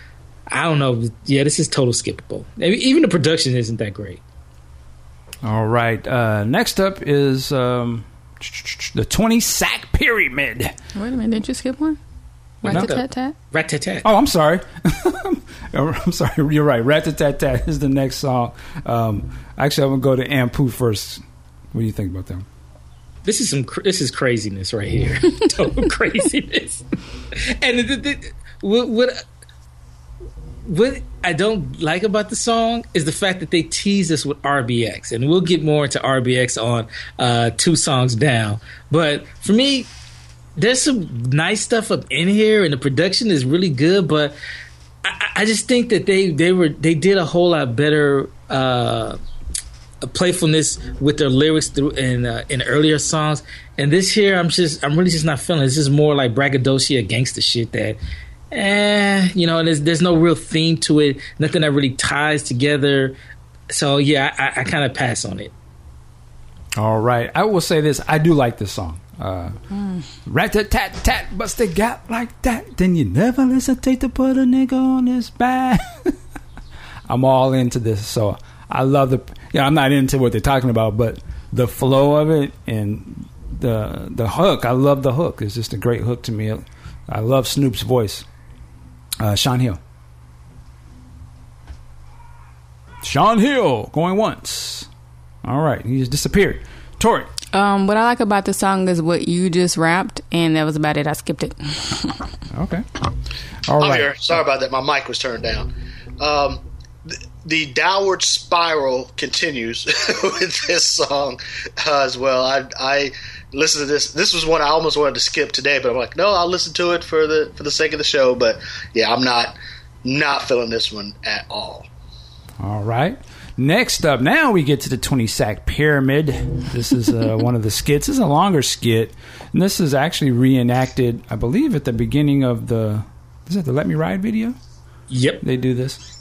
I don't know. Yeah, this is total skippable. Even the production isn't that great. All right. Uh, next up is um, the twenty sack pyramid. Wait a minute. Did you skip one? Rat-a-tat-tat? Rat-tat-tat. Oh, I'm sorry. I'm sorry. You're right. Rat-a-tat-tat is the next song. Um, actually, I'm going to go to Ampu first. What do you think about them? This is some. This is craziness right here. Total craziness. And the, the, the, what, what what I don't like about the song is the fact that they tease us with R B X, and we'll get more into R B X on uh, two songs down. But for me, there's some nice stuff up in here, and the production is really good. But I, I just think that they they were they did a whole lot better uh, playfulness with their lyrics through in uh, in earlier songs. And this here, I'm just I'm really just not feeling. This is more like braggadocio gangster shit that. Eh, you know, there's there's no real theme to it. Nothing that really ties together. So yeah, I, I kind of pass on it. All right, I will say this: I do like this song. Uh, mm. Rat-a-tat-tat, bust a gap like that. Then you never hesitate to put a nigga on his back. I'm all into this, so I love the. Yeah, I'm not into what they're talking about, but the flow of it and the the hook. I love the hook. It's just a great hook to me. I love Snoop's voice. Uh, Sean Hill. Sean Hill going once. All right, he just disappeared. Tori. Um, what I like about the song is what you just rapped, and that was about it. I skipped it. Okay. All I'm right. here. Sorry about that. My mic was turned down. Um, the, the downward spiral continues with this song uh, as well. I, I listen to this. This was one I almost wanted to skip today, but I'm like, no, I'll listen to it for the for the sake of the show. But yeah, I'm not not feeling this one at all. All right. Next up, now we get to the twenty sack pyramid. This is uh, one of the skits. This is a longer skit, and this is actually reenacted, I believe, at the beginning of the. Is it the Let Me Ride video? Yep, they do this.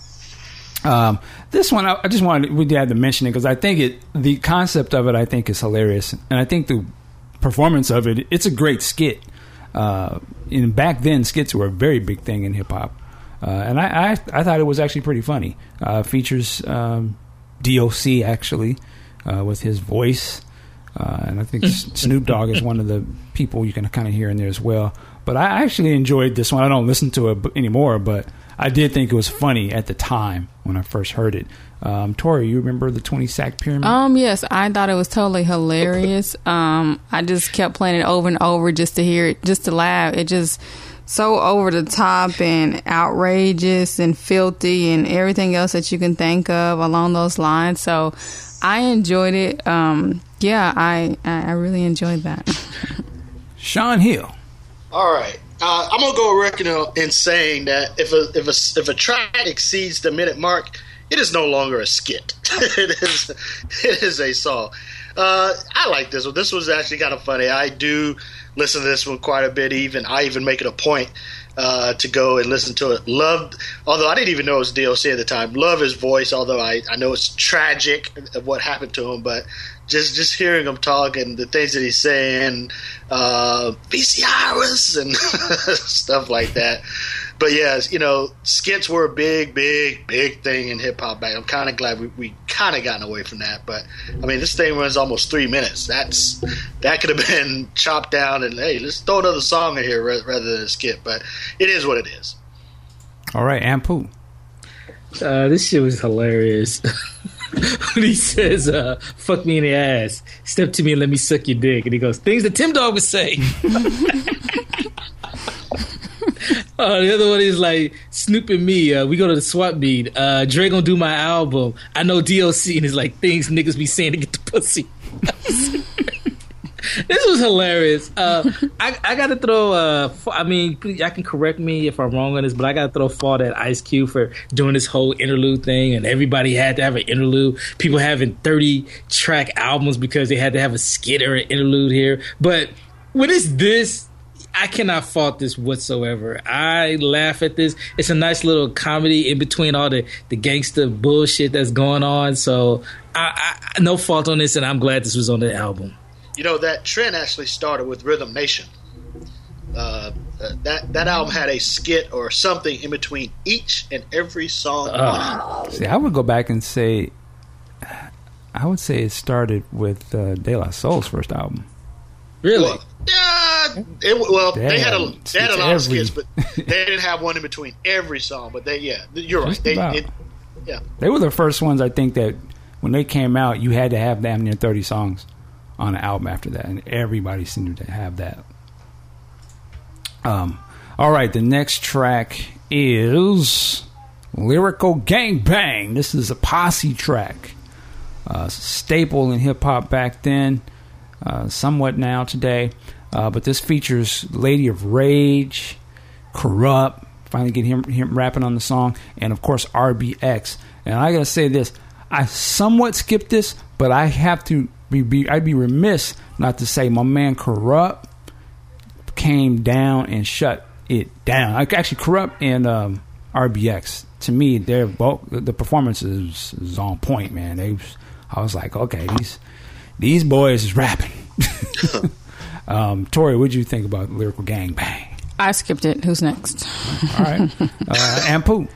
Um, this one, I, I just wanted we had to mention it because I think it, the concept of it, I think is hilarious, and I think the performance of it, it's a great skit. Uh, and back then, skits were a very big thing in hip hop, uh, and I, I, I thought it was actually pretty funny. Uh, features um, D O C actually uh, with his voice, uh, and I think Snoop Dogg is one of the people you can kind of hear in there as well. But I actually enjoyed this one. I don't listen to it anymore, but I did think it was funny at the time when I first heard it. Um, Tori, you remember the twenty sack pyramid? Um, yes, I thought it was totally hilarious. um, I just kept playing it over and over just to hear it, just to laugh. It just so over the top and outrageous and filthy and everything else that you can think of along those lines. So I enjoyed it. Um, yeah, I, I really enjoyed that. Sean Hill. All right. Uh, I'm gonna go a record in saying that if a if a if a track exceeds the minute mark, it is no longer a skit. it is it is a song. Uh, I like this one. This was actually kind of funny. I do listen to this one quite a bit. Even I even make it a point uh, to go and listen to it. Loved, although I didn't even know it was D O C at the time. Love his voice, although I, I know it's tragic of what happened to him, but. Just just hearing him talk and the things that he's saying, uh, V C Rs and stuff like that. But yes, you know, skits were a big, big, big thing in hip hop back. I'm kind of glad we, we kind of gotten away from that. But I mean, this thing runs almost three minutes. That's that could have been chopped down and hey, let's throw another song in here rather than a skit. But it is what it is. All right, Ampu. Uh, this shit was hilarious. When he says, uh, fuck me in the ass, step to me and let me suck your dick. And he goes, things that Tim Dog would say. uh, the other one is like, Snoop and me, uh, we go to the swap meet. Uh, Dre gonna do my album. I know D O C. And it's like, things niggas be saying to get the pussy. This was hilarious. Uh, I, I got to throw, uh, I mean, I can correct me if I'm wrong on this, but I got to throw fault at Ice Cube for doing this whole interlude thing. And everybody had to have an interlude. People having thirty track albums because they had to have a skit or an interlude here. But when it's this, I cannot fault this whatsoever. I laugh at this. It's a nice little comedy in between all the, the gangster bullshit that's going on. So I, I no fault on this, and I'm glad this was on the album. You know, that trend actually started with Rhythm Nation. Uh, Uh, that that album had a skit or something in between each and every song. Uh, See, I would go back and say, I would say it started with uh, De La Soul's first album. Really? Well, yeah, it, well Damn, they had a they had a lot every... of skits, but they didn't have one in between every song. But they, yeah, you're right. Just They, about. it, yeah, They were the first ones, I think, that when they came out, you had to have damn near thirty songs on an album after that, and everybody seemed to have that. Um, all right, the next track is Lyrical Gangbang. This is a posse track. Uh, staple in hip-hop back then, uh, somewhat now today. Uh, but this features Lady of Rage, Corrupt, finally get him, him rapping on the song, and, of course, R B X. And I got to say this. I somewhat skipped this, but I have to be, be I'd be remiss not to say my man Corrupt came down and shut it down. Like, actually, Corrupt and um, R B X, to me, they're both, the performance is, is on point, man. They, I was like, okay, these these boys is rapping. um, Tori, what did you think about Lyrical Gangbang? I skipped it. Who's next? All right, uh, Ampu.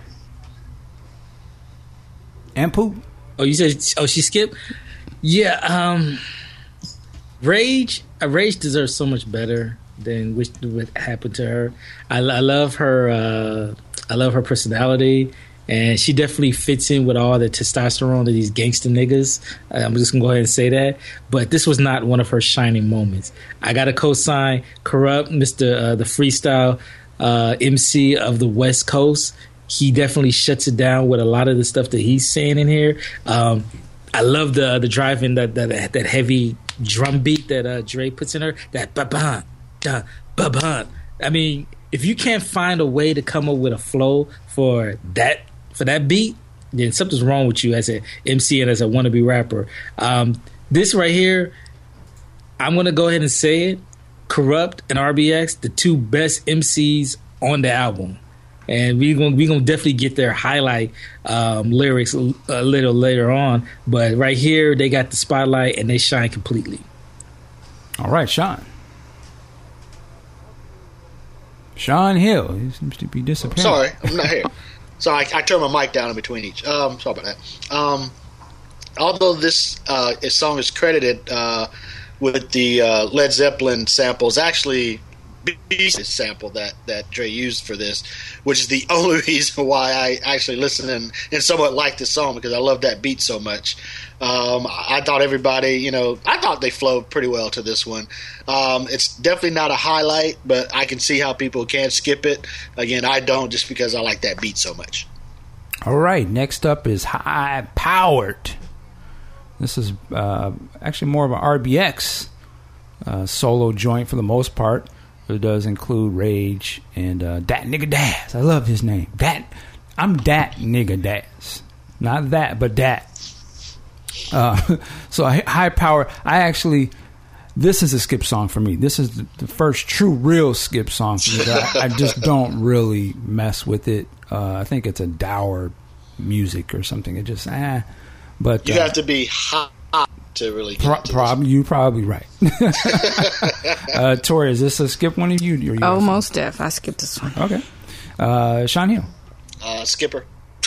Ampu. Oh, you said, oh, she skipped? Yeah, um, Rage, uh, Rage deserves so much better than what, what happened to her. I, I love her, uh, I love her personality, and she definitely fits in with all the testosterone of these gangster niggas. I'm just gonna go ahead and say that. But this was not one of her shining moments. I got to co-sign Corrupt, Mister Uh, the freestyle uh, M C of the West Coast. He definitely shuts it down with a lot of the stuff that he's saying in here. Um, I love the the driving that that that heavy drum beat that uh, Dre puts in her. That ba ba da ba ba. I mean, if you can't find a way to come up with a flow for that for that beat, then something's wrong with you as a M C and as a wannabe rapper. Um, this right here, I'm gonna go ahead and say it: Corrupt and R B X, the two best M Cs on the album. And we're gonna we gonna definitely get their highlight um, lyrics a, a little later on, but right here they got the spotlight and they shine completely. All right, Sean. Sean Hill. He seems to be disappearing. sorry, I'm not here. Sorry, I, I turned my mic down in between each. Um, sorry about that. Um, although this uh, this song is credited uh, with the uh, Led Zeppelin samples, actually. Sample that, that Dre used for this, which is the only reason why I actually listen and, and somewhat like this song, because I love that beat so much. Um, I thought everybody, you know, I thought they flowed pretty well to this one. Um, it's definitely not a highlight, but I can see how people can skip it. Again, I don't, just because I like that beat so much. All right, next up is High Powered. This is uh, actually more of an R B X uh, solo joint for the most part. It does include Rage and uh, Dat Nigga Daz. I love his name. Dat. I'm Dat Nigga Daz. Not that, but Dat. Uh, so High Power. I actually, this is a skip song for me. This is the, the first true, real skip song for me. I, I just don't really mess with it. Uh, I think it's a dour music or something. It just, eh. But you uh, have to be hot to really get Pro- into probably you probably right. uh, Tori, is this a skip one of you? Or you Oh, most def. I skipped this one. Okay. Uh, Sean Hill. Uh, Skipper.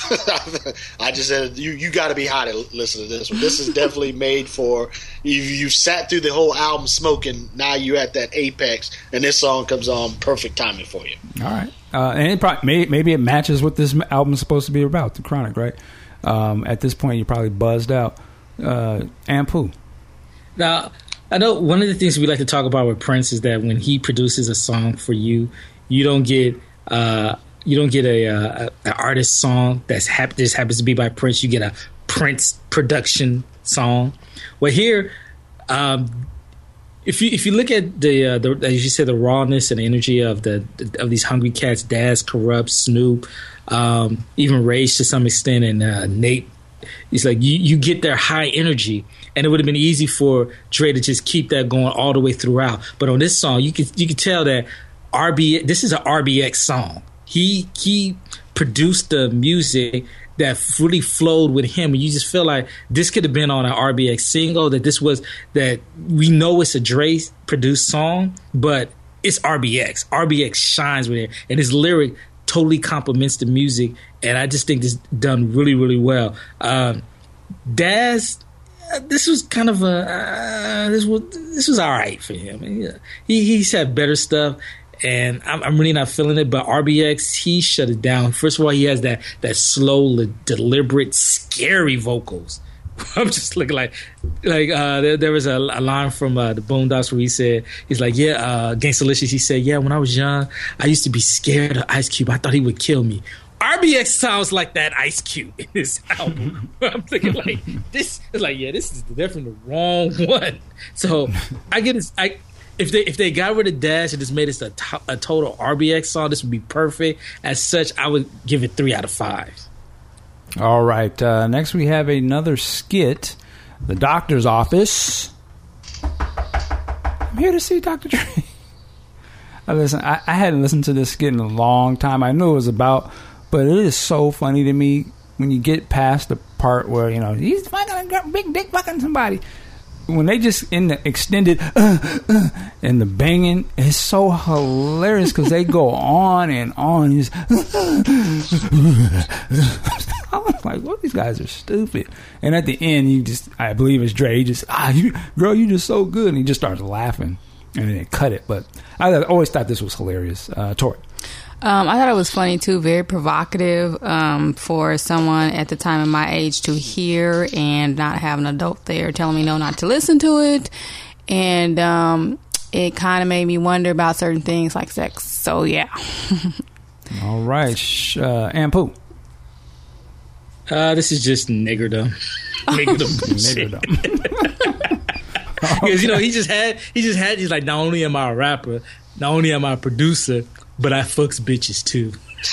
I just said you you got to be hot to listen to this one. This is definitely made for you. You've sat through the whole album smoking. Now you're at that apex, and this song comes on perfect timing for you. All right, uh, and it probably, maybe, maybe it matches what this album is supposed to be about, The Chronic, right? Um, at this point, you're probably buzzed out. Uh, Ampu. Now, I know one of the things we like to talk about with Prince is that when he produces a song for you, you don't get uh, you don't get a, a an artist song that's hap- just happens to be by Prince. You get a Prince production song. Well, here, um, if you if you look at the, uh, the as you said, the rawness and energy of the of these Hungry Cats, Daz, Corrupt, Snoop, um, even Rage to some extent, and uh, Nate. It's like you, you get their high energy, and it would have been easy for Dre to just keep that going all the way throughout. But on this song, you can you can tell that R B this is an R B X song. He he produced the music that really flowed with him, and you just feel like this could have been on an R B X single. That this was that we know it's a Dre produced song, but it's R B X. R B X shines with it, and his lyric totally complements the music, and I just think this done really, really well. Um, Daz, uh, this was kind of a uh, this was this was all right for him. He he's had better stuff, and I'm, I'm really not feeling it. But R B X, he shut it down. First of all, he has that that slow, deliberate, scary vocals. I'm just looking like, like uh, there, there was a, a line from uh, the Boondocks where he said, he's like, yeah, uh, Gangstalicious, he said, yeah, when I was young, I used to be scared of Ice Cube. I thought he would kill me. R B X sounds like that Ice Cube in this album. I'm thinking like, this is like, yeah, this is definitely the wrong one. So I get this, I, if they if they got rid of Dash and just made this a, to, a total R B X song, this would be perfect. As such, I would give it three out of five. All right. Uh, next, we have another skit, The Doctor's Office. I'm here to see Doctor Dre. I listen. I, I hadn't listened to this skit in a long time. I knew it was about, but it is so funny to me when you get past the part where, you know, he's fucking a big dick fucking somebody. When they just in the extended uh, uh, and the banging, it's so hilarious because they go on and on. He's I was like, "What? These guys are stupid." And at the end, you just, I believe it's Dre. He just, ah, you, girl, you just so good, and he just starts laughing, and then they cut it. But I always thought this was hilarious. Uh, Tori. Um, I thought it was funny too, very provocative um, for someone at the time of my age to hear and not have an adult there telling me no, not to listen to it. And um, it kind of made me wonder about certain things like sex. So, yeah. All right. Uh, Ampu. Uh, this is just niggerdom. Niggerdom. Niggerdom. Because, you know, he just had, he just had, he's like, not only am I a rapper, not only am I a producer, but I fucks bitches too.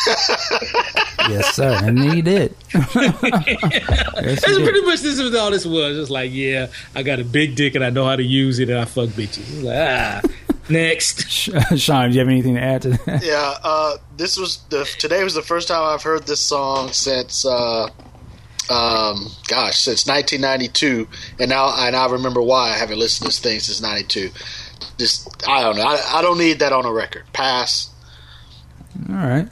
Yes, sir. And he did. Yes, That's he did. pretty much this is what all this was. It's like, yeah, I got a big dick and I know how to use it and I fuck bitches. It's like, ah, next. Sean, do you have anything to add to that? Yeah, uh, this was the today was the first time I've heard this song since, uh, um, gosh, since nineteen ninety-two, and now and I remember why I haven't listened to this thing since ninety-two. Just I don't know. I, I don't need that on a record. Pass. All right.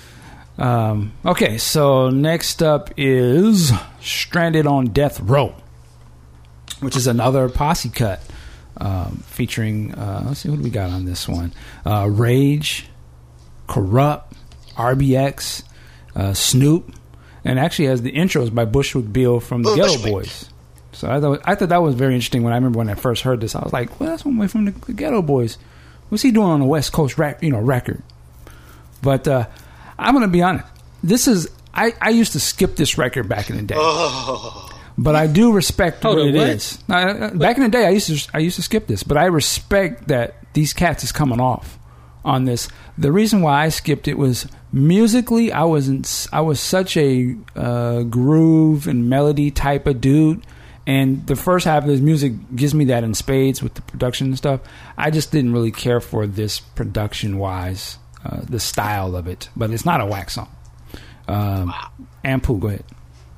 Um, okay, so next up is Stranded on Death Row, which is another posse cut um, featuring, uh, let's see, what do we got on this one? Uh, Rage, Corrupt, R B X, uh, Snoop, and actually has the intros by Bushwick Bill from the Oh, Ghetto Bushwick. Boys. So I thought, I thought that was very interesting when I remember when I first heard this. I was like, well, that's one way from the, the Ghetto Boys. What's he doing on the West Coast rap, you know, record? But uh, I'm going to be honest. This is I, I used to skip this record back in the day, Oh. but I do respect Hold what on, it what? is. Uh, back in the day, I used to I used to skip this, but I respect that these cats is coming off on this. The reason why I skipped it was musically, I wasn't I was such a uh, groove and melody type of dude. And the first half of this music gives me that in spades with the production and stuff. I just didn't really care for this production-wise, uh, the style of it. But it's not a whack song. Um, Wow. Ampu, go ahead.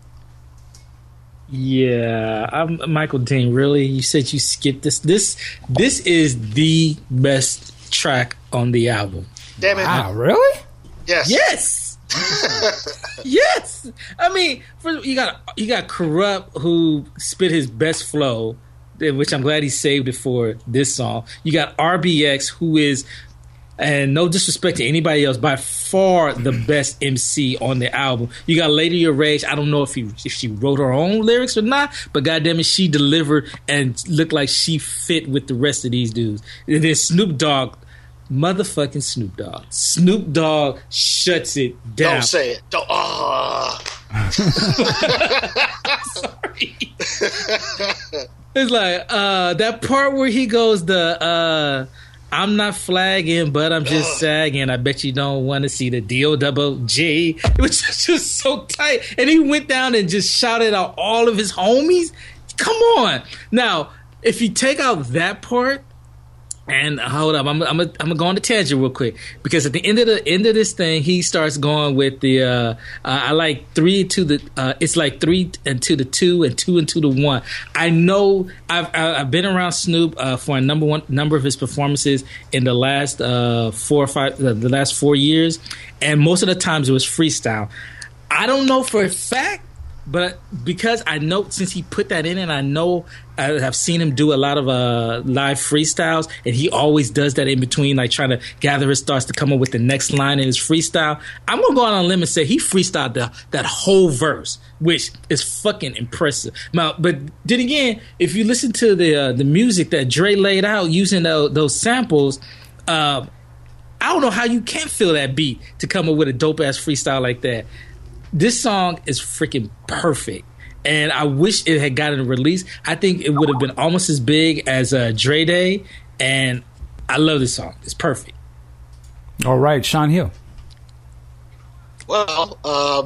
Yeah, I'm Michael Dean. Really, you said you skipped this. This this is the best track on the album. Damn it. Wow, really? Yes. Yes. Yes. I mean, for, you got you got Corrupt, who spit his best flow, which I'm glad he saved it for this song. You got R B X, who is, and no disrespect to anybody else, by far the best M C on the album. You got Lady of Rage. I don't know if he if she wrote her own lyrics or not, but goddamn it, she delivered and looked like she fit with the rest of these dudes. And then Snoop Dogg. Motherfucking Snoop Dogg. Snoop Dogg shuts it down. Don't say it. Don't. Oh. Sorry. It's like uh, that part where he goes, the uh, I'm not flagging, but I'm just sagging. I bet you don't want to see the D O double G. It was just so tight. And he went down and just shouted out all of his homies. Come on. Now, if you take out that part, And hold up, I'm I'm I'm gonna go on the tangent real quick, because at the end of the end of this thing, he starts going with the uh, uh, I like three to the uh, it's like three and to the two and two and to the one. I know I've I've been around Snoop uh, for a number one number of his performances in the last uh, four or five uh, the last four years, and most of the times it was freestyle. I don't know for a fact, but because I know, since he put that in, and I know I have seen him do a lot of uh, live freestyles, and he always does that in between, like trying to gather his thoughts to come up with the next line in his freestyle. I'm going to go out on a limb and say he freestyled the, that whole verse, which is fucking impressive. Now, but then again, if you listen to the uh, the music that Dre laid out using the, those samples, uh, I don't know how you can't feel that beat to come up with a dope-ass freestyle like that. This song is freaking perfect, and I wish it had gotten released. I think it would have been almost as big as uh, Dre Day, and I love this song. It's perfect. All right, Sean Hill. Well, uh,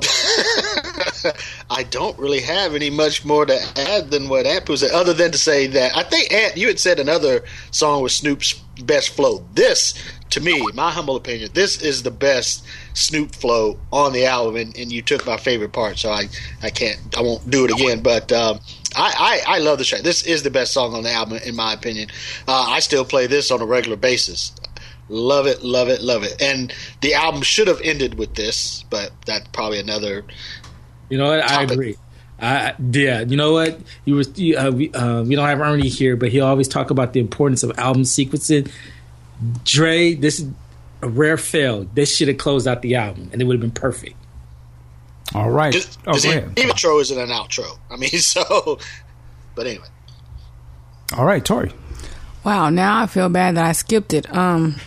I don't really have any much more to add than what Ampu said, other than to say that I think, Ant, you had said another song was Snoop's best flow. This, to me, my humble opinion, this is the best Snoop flow on the album, and, and you took my favorite part, so I, I can't, I won't do it again. But um, I, I, I love this track. This is the best song on the album, in my opinion. Uh, I still play this on a regular basis. Love it, love it, love it. And the album should have ended with this, but that's probably another. You know what? Topic. I agree. I, yeah, you know what? You was you, uh, we, uh, we don't have Ernie here, but he always talk about the importance of album sequencing. Dre, this is a rare fail. This should have closed out the album, and it would have been perfect. All right. Just, oh, go ahead. Intro isn't an outro. I mean, so. But anyway. All right, Tori. Wow, now I feel bad that I skipped it. Um,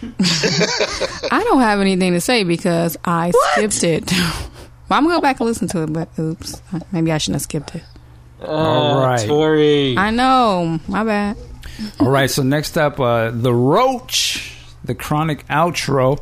I don't have anything to say because I what? skipped it. Well, I'm going to go back and listen to it, but oops. Maybe I shouldn't have skipped it. All right. Tori. I know. My bad. All right, so next up, uh, The Roach, the Chronic outro,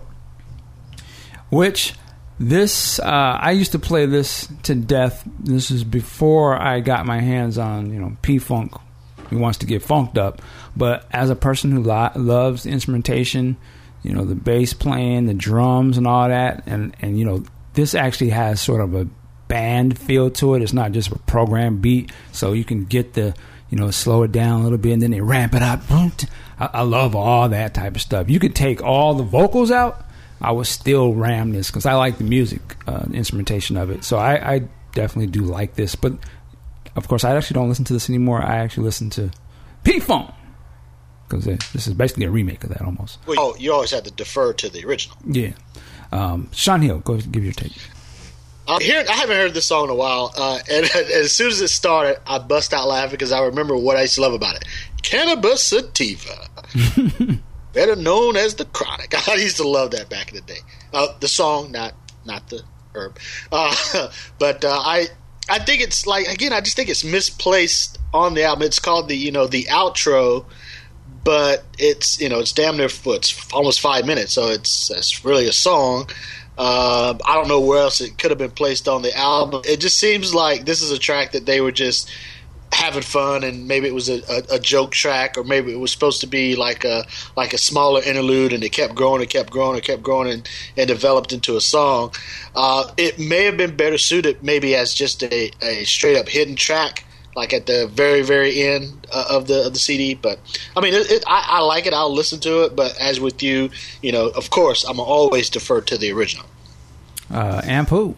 which this, uh, I used to play this to death. This is before I got my hands on, you know, P-Funk. He wants to get funked up. But as a person who lo- loves instrumentation, you know, the bass playing, the drums and all that, and, and, you know, this actually has sort of a band feel to it. It's not just a program beat, so you can get the, you know, slow it down a little bit and then they ramp it up. I, I love all that type of stuff. You could take all the vocals out, I would still ram this because I like the music, uh, the instrumentation of it. So I, I definitely do like this. But, of course, I actually don't listen to this anymore. I actually listen to P-Funk because this is basically a remake of that almost. Well, oh, you always had to defer to the original. Yeah. Um, Sean Hill, go ahead and give your take. Uh, here, I haven't heard this song in a while, uh, and, and as soon as it started, I bust out laughing because I remember what I used to love about it. Cannabis sativa, better known as the Chronic. I used to love that back in the day. Uh, the song, not not the herb, uh, but uh, I I think it's like again, I just think it's misplaced on the album. It's called the you know the outro, but it's you know it's damn near it's almost five minutes, so it's it's really a song. Uh, I don't know where else it could have been placed on the album. It just seems like this is a track that they were just having fun, and maybe it was a, a, a joke track, or maybe it was supposed to be like a like a smaller interlude, and it kept growing, and kept growing, and kept growing, and, and developed into a song. Uh, it may have been better suited maybe as just a, a straight up hidden track, like at the very very end uh, of the of the C D. But I mean, it, it, I, I like it. I'll listen to it. But as with you, you know, of course, I'm always defer to the original. Uh, Ampu.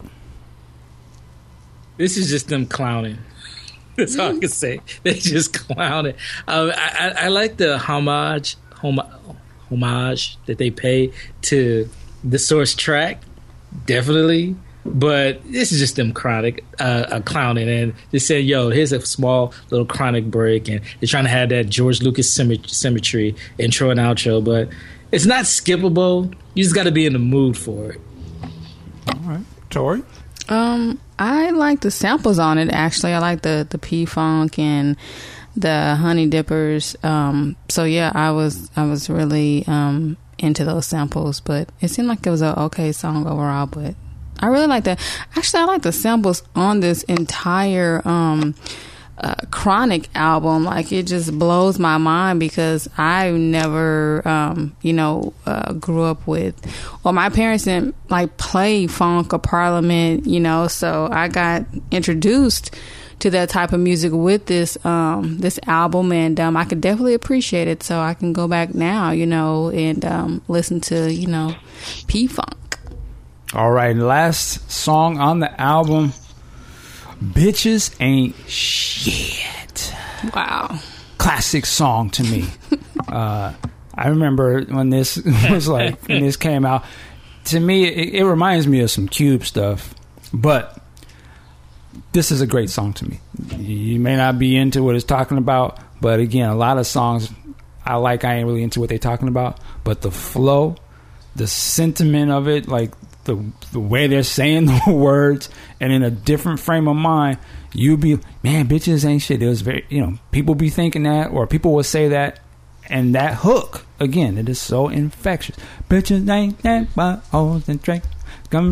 This is just them clowning. That's all I can say. They just clowning. Um, I, I, I like the homage, hom- homage that they pay to the source track, definitely. But this is just them chronic uh, uh, clowning and just saying, "Yo, here's a small little chronic break," and they're trying to have that George Lucas symmetry, intro and outro. But it's not skippable. You just got to be in the mood for it. All right, Tori. Um, I like the samples on it. Actually, I like the the P-Funk and the Honey Dippers. Um, so yeah, I was I was really um into those samples. But it seemed like it was an okay song overall. But I really like that. Actually, I like the samples on this entire um uh, Chronic album, like it just blows my mind because I never, um, you know, uh, grew up with, well, my parents didn't like play funk or Parliament, you know, so I got introduced to that type of music with this um, this album, and um, I could definitely appreciate it. So I can go back now, you know, and um, listen to, you know, P-Funk. All right, last song on the album, Bitches Ain't Shit. Wow. Classic song to me. uh, I remember when this was like, when this came out, to me, it, it reminds me of some Cube stuff, but this is a great song to me. You may not be into what it's talking about, but again, a lot of songs I like, I ain't really into what they're talking about, but the flow, the sentiment of it, like the the way they're saying the words, and in a different frame of mind, you be, man, bitches ain't shit. It was very, you know, people be thinking that, or people would say that, and that hook, again, it is so infectious. Bitches ain't that but hoes and drink. Yeah,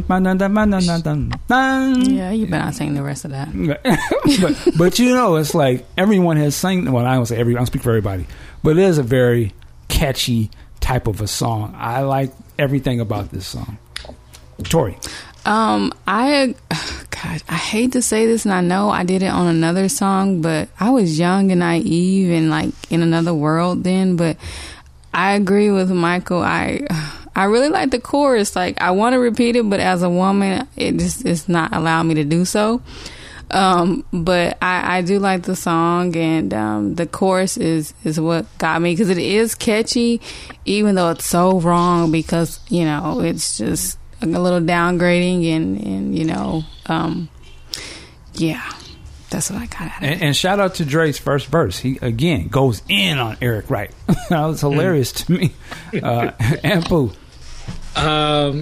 you better not sing the rest of that. but, but you know, it's like everyone has sang. Well, I don't say every. I don't speak for everybody, but it is a very catchy type of a song. I like everything about this song. Tori, um, I, God, I hate to say this, and I know I did it on another song, but I was young and naive and like in another world then. But I agree with Michael. I. I really like the chorus. Like, I want to repeat it, but as a woman, it just is not allowing me to do so. Um, but I, I do like the song, and um, the chorus is, is what got me, because it is catchy, even though it's so wrong, because, you know, it's just a little downgrading, and, and you know, um, yeah. That's what I got out of it. And, and shout out to Dre's first verse. He, again, goes in on Eric Wright. That was hilarious to me. Uh, and Pooh. Um,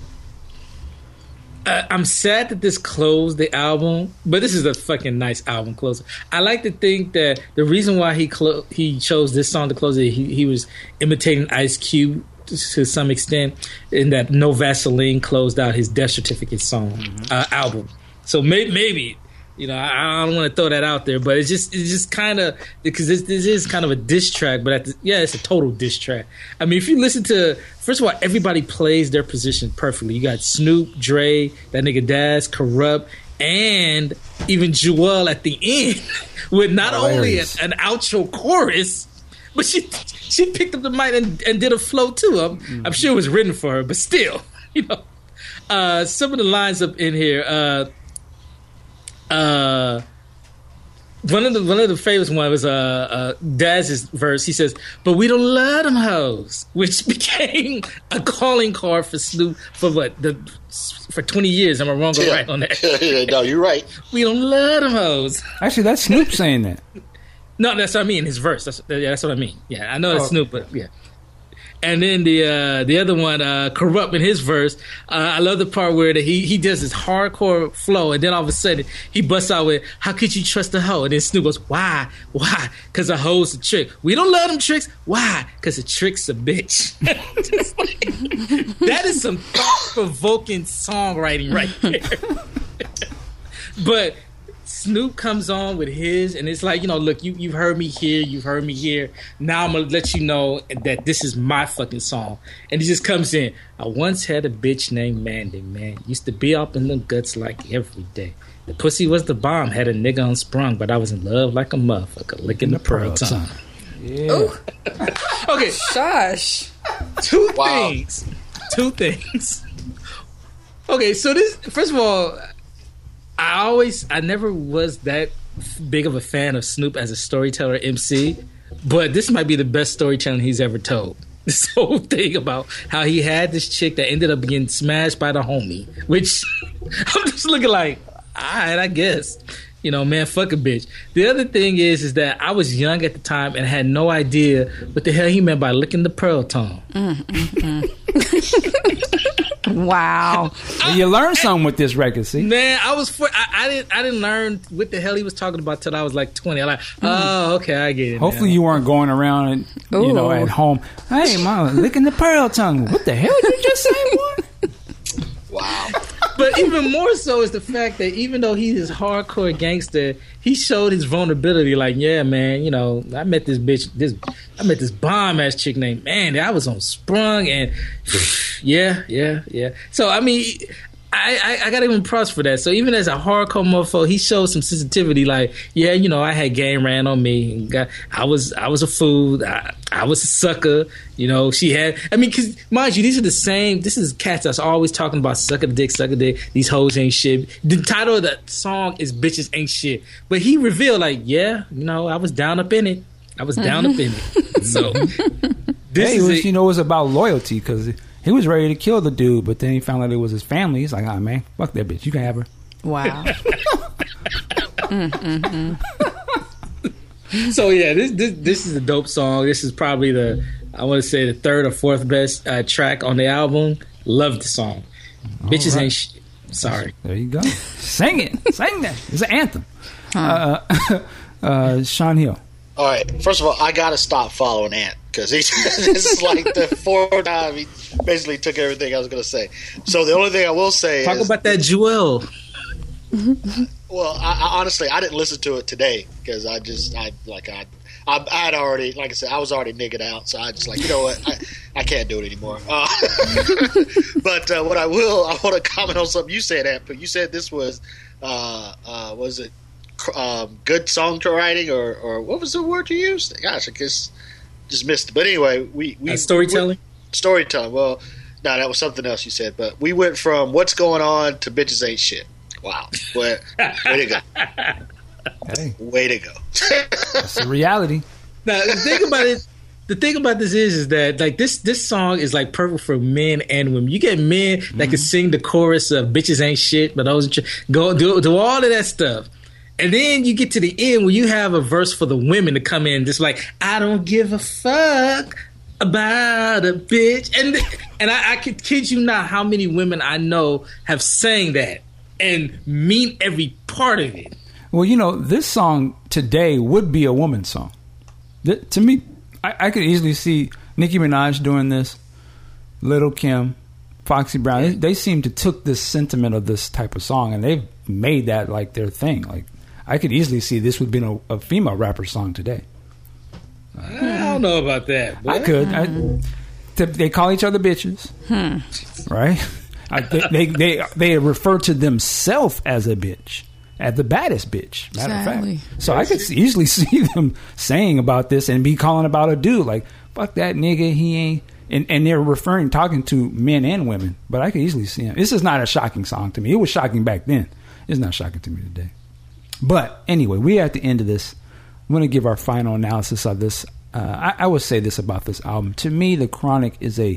I, I'm sad that this closed the album, but this is a fucking nice album closer. I like to think that the reason why he clo- he chose this song to close it, he, he was imitating Ice Cube to, to some extent, in that No Vaseline closed out his Death Certificate song mm-hmm. uh, album. So may- maybe... You know, I, I don't want to throw that out there, but it's just it's just kind of, because this, this is kind of a diss track, but at the, yeah, it's a total diss track. I mean, if you listen to, first of all, everybody plays their position perfectly. You got Snoop, Dre, that nigga Daz, Corrupt, and even Jewel at the end with not Hilarious. only an, an outro chorus, but she she picked up the mic and, and did a flow too. I'm, mm-hmm. I'm sure it was written for her, but still, you know, uh, some of the lines up in here. Uh, Uh, one of the one of the famous ones was uh, uh, Daz's verse. He says, "But we don't love them hoes," which became a calling card for Snoop for what the for twenty years. Am I wrong or yeah. right on that? Yeah, no, you're right. We don't love them hoes. Actually, that's Snoop saying that. No, that's what I mean. His verse. That's yeah, that's what I mean. Yeah, I know it's oh, Snoop, but yeah. And then the uh, the other one, uh, Corrupt, in his verse, uh, I love the part where the, he he does this hardcore flow, and then all of a sudden he busts out with, "How could you trust a hoe?" And then Snoop goes, "Why? Why? Because a hoe's a trick. We don't love them tricks. Why? Because a trick's a bitch." Like, that is some thought-provoking songwriting right there. But Snoop comes on with his, and it's like, you know, look, you, you've heard me here, you've heard me here. Now I'm going to let you know that this is my fucking song. And he just comes in. "I once had a bitch named Mandy, man. Used to be up in the guts like every day. The pussy was the bomb, had a nigga unsprung, but I was in love like a motherfucker, licking the pearl tongue." Yeah. Okay. Shush. Two Wow. things. Two things. Okay, so this, first of all, I always, I never was that big of a fan of Snoop as a storyteller M C, but this might be the best storytelling he's ever told. This whole thing about how he had this chick that ended up getting smashed by the homie, which I'm just looking like, all right, I guess. You know, man, fuck a bitch. The other thing is, is that I was young at the time and had no idea what the hell he meant by licking the pearl tongue. Mm, mm, mm. Wow. Well, you learned something with this record, see? Man, I was for, I, I didn't I didn't learn what the hell he was talking about till I was like twenty. I'm like, oh, okay, I get it. Hopefully now. You weren't going around and, you Ooh. know, at home. "Hey, mom, licking the pearl tongue. What the hell did you just say, boy?" Wow. But but even more so is the fact that even though he's this hardcore gangster, he showed his vulnerability. Like, yeah, man, you know, I met this bitch, this I met this bomb ass chick named Mandy. I was on Sprung, and yeah, yeah, yeah. So I mean, I, I, I got him impressed for that. So even as a hardcore mofo, he showed some sensitivity. Like, yeah, you know, I had game ran on me. And got, I was I was a fool. I, I was a sucker. You know, she had. I mean, because mind you, these are the same. This is cats that's always talking about sucker dick, sucker dick. These hoes ain't shit. The title of the song is "Bitches Ain't Shit." But he revealed, like, yeah, you know, I was down up in it. I was down up in it. So this hey, is it was, a, you know, it was about loyalty because he was ready to kill the dude, but then he found out it was his family. He's like, ah, man, fuck that bitch. You can have her. Wow. mm, mm, mm. So yeah, this, this this is a dope song. This is probably the I want to say the third or fourth best uh, track on the album. Love the song. All Bitches right. ain't sh- sorry. There you go. Sing it. Sing that. It's an anthem. Huh. Uh, uh, Sean Hill. All right. First of all, I gotta stop following Ant because he's this is like the fourth time he basically took everything I was gonna say. So the only thing I will say talk is, about that Jewel. Well, I, I honestly I didn't listen to it today because I just I like I. I I had already, like I said, I was already niggered out, so I just like, you know what, I, I can't do it anymore. Uh, but uh, what I will, I want to comment on something you said, Ant, but you said this was, uh, uh, was it um, good songwriting or, or what was the word you used? Gosh, I guess just missed it. But anyway, we... we uh, storytelling? We, storytelling. Well, no, that was something else you said, but we went from what's going on to bitches ain't shit. Wow. But, way to go. Hey. Way to go. That's the reality. Now the thing about it, the thing about this is, is that like this this song is like perfect for men and women. You get men mm-hmm. that can sing the chorus of "bitches ain't shit," but those go do do all of that stuff, and then you get to the end where you have a verse for the women to come in, just like I don't give a fuck about a bitch, and and I, I could kid you not how many women I know have sang that and mean every part of it. Well, you know, this song today would be a woman's song. Th- to me, I-, I could easily see Nicki Minaj doing this, Lil' Kim, Foxy Brown. They, they seem to took this sentiment of this type of song and they've made that like their thing. Like, I could easily see this would be a, a female rapper song today. Uh, I don't know about that. Boy. I could. I, to, they call each other bitches, hmm. right? I, they, they they they refer to themselves as a bitch. At the baddest bitch, matter exactly. of fact. So I could easily see them saying about this and be calling about a dude like, fuck that nigga, he ain't. And, and they're referring, talking to men and women. But I could easily see him. This is not a shocking song to me. It was shocking back then. It's not shocking to me today. But anyway, we're at the end of this. I'm going to give our final analysis of this. Uh, I, I would say this about this album. To me, The Chronic is a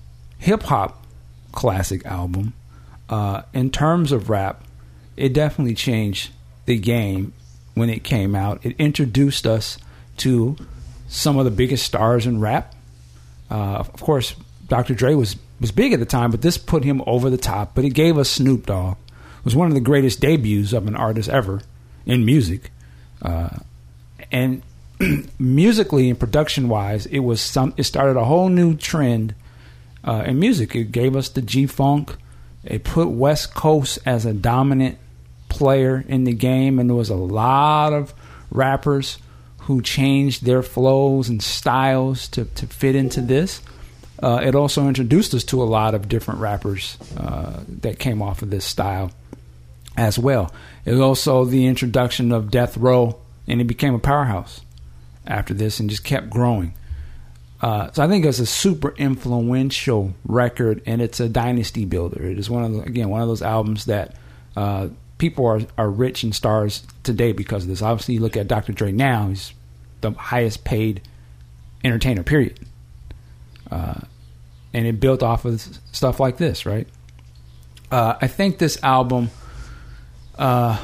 hip-hop classic album. Uh, in terms of rap, it definitely changed the game when it came out. It introduced us to some of the biggest stars in rap. Uh, of course, Doctor Dre was, was big at the time, but this put him over the top. But it gave us Snoop Dogg. It was one of the greatest debuts of an artist ever in music. Uh, and musically and production-wise, it was some. It started a whole new trend uh, in music. It gave us the G-Funk. It put West Coast as a dominant player in the game, and there was a lot of rappers who changed their flows and styles to, to fit into this. Uh, it also introduced us to a lot of different rappers uh, that came off of this style as well. It was also the introduction of Death Row, and it became a powerhouse after this and just kept growing. Uh, so I think it's a super influential record, and it's a dynasty builder. It is one of the, again one of those albums that uh, people are, are rich in stars today because of this. Obviously, you look at Doctor Dre now; he's the highest paid entertainer, period. Uh, and it built off of stuff like this, right? Uh, I think this album, uh,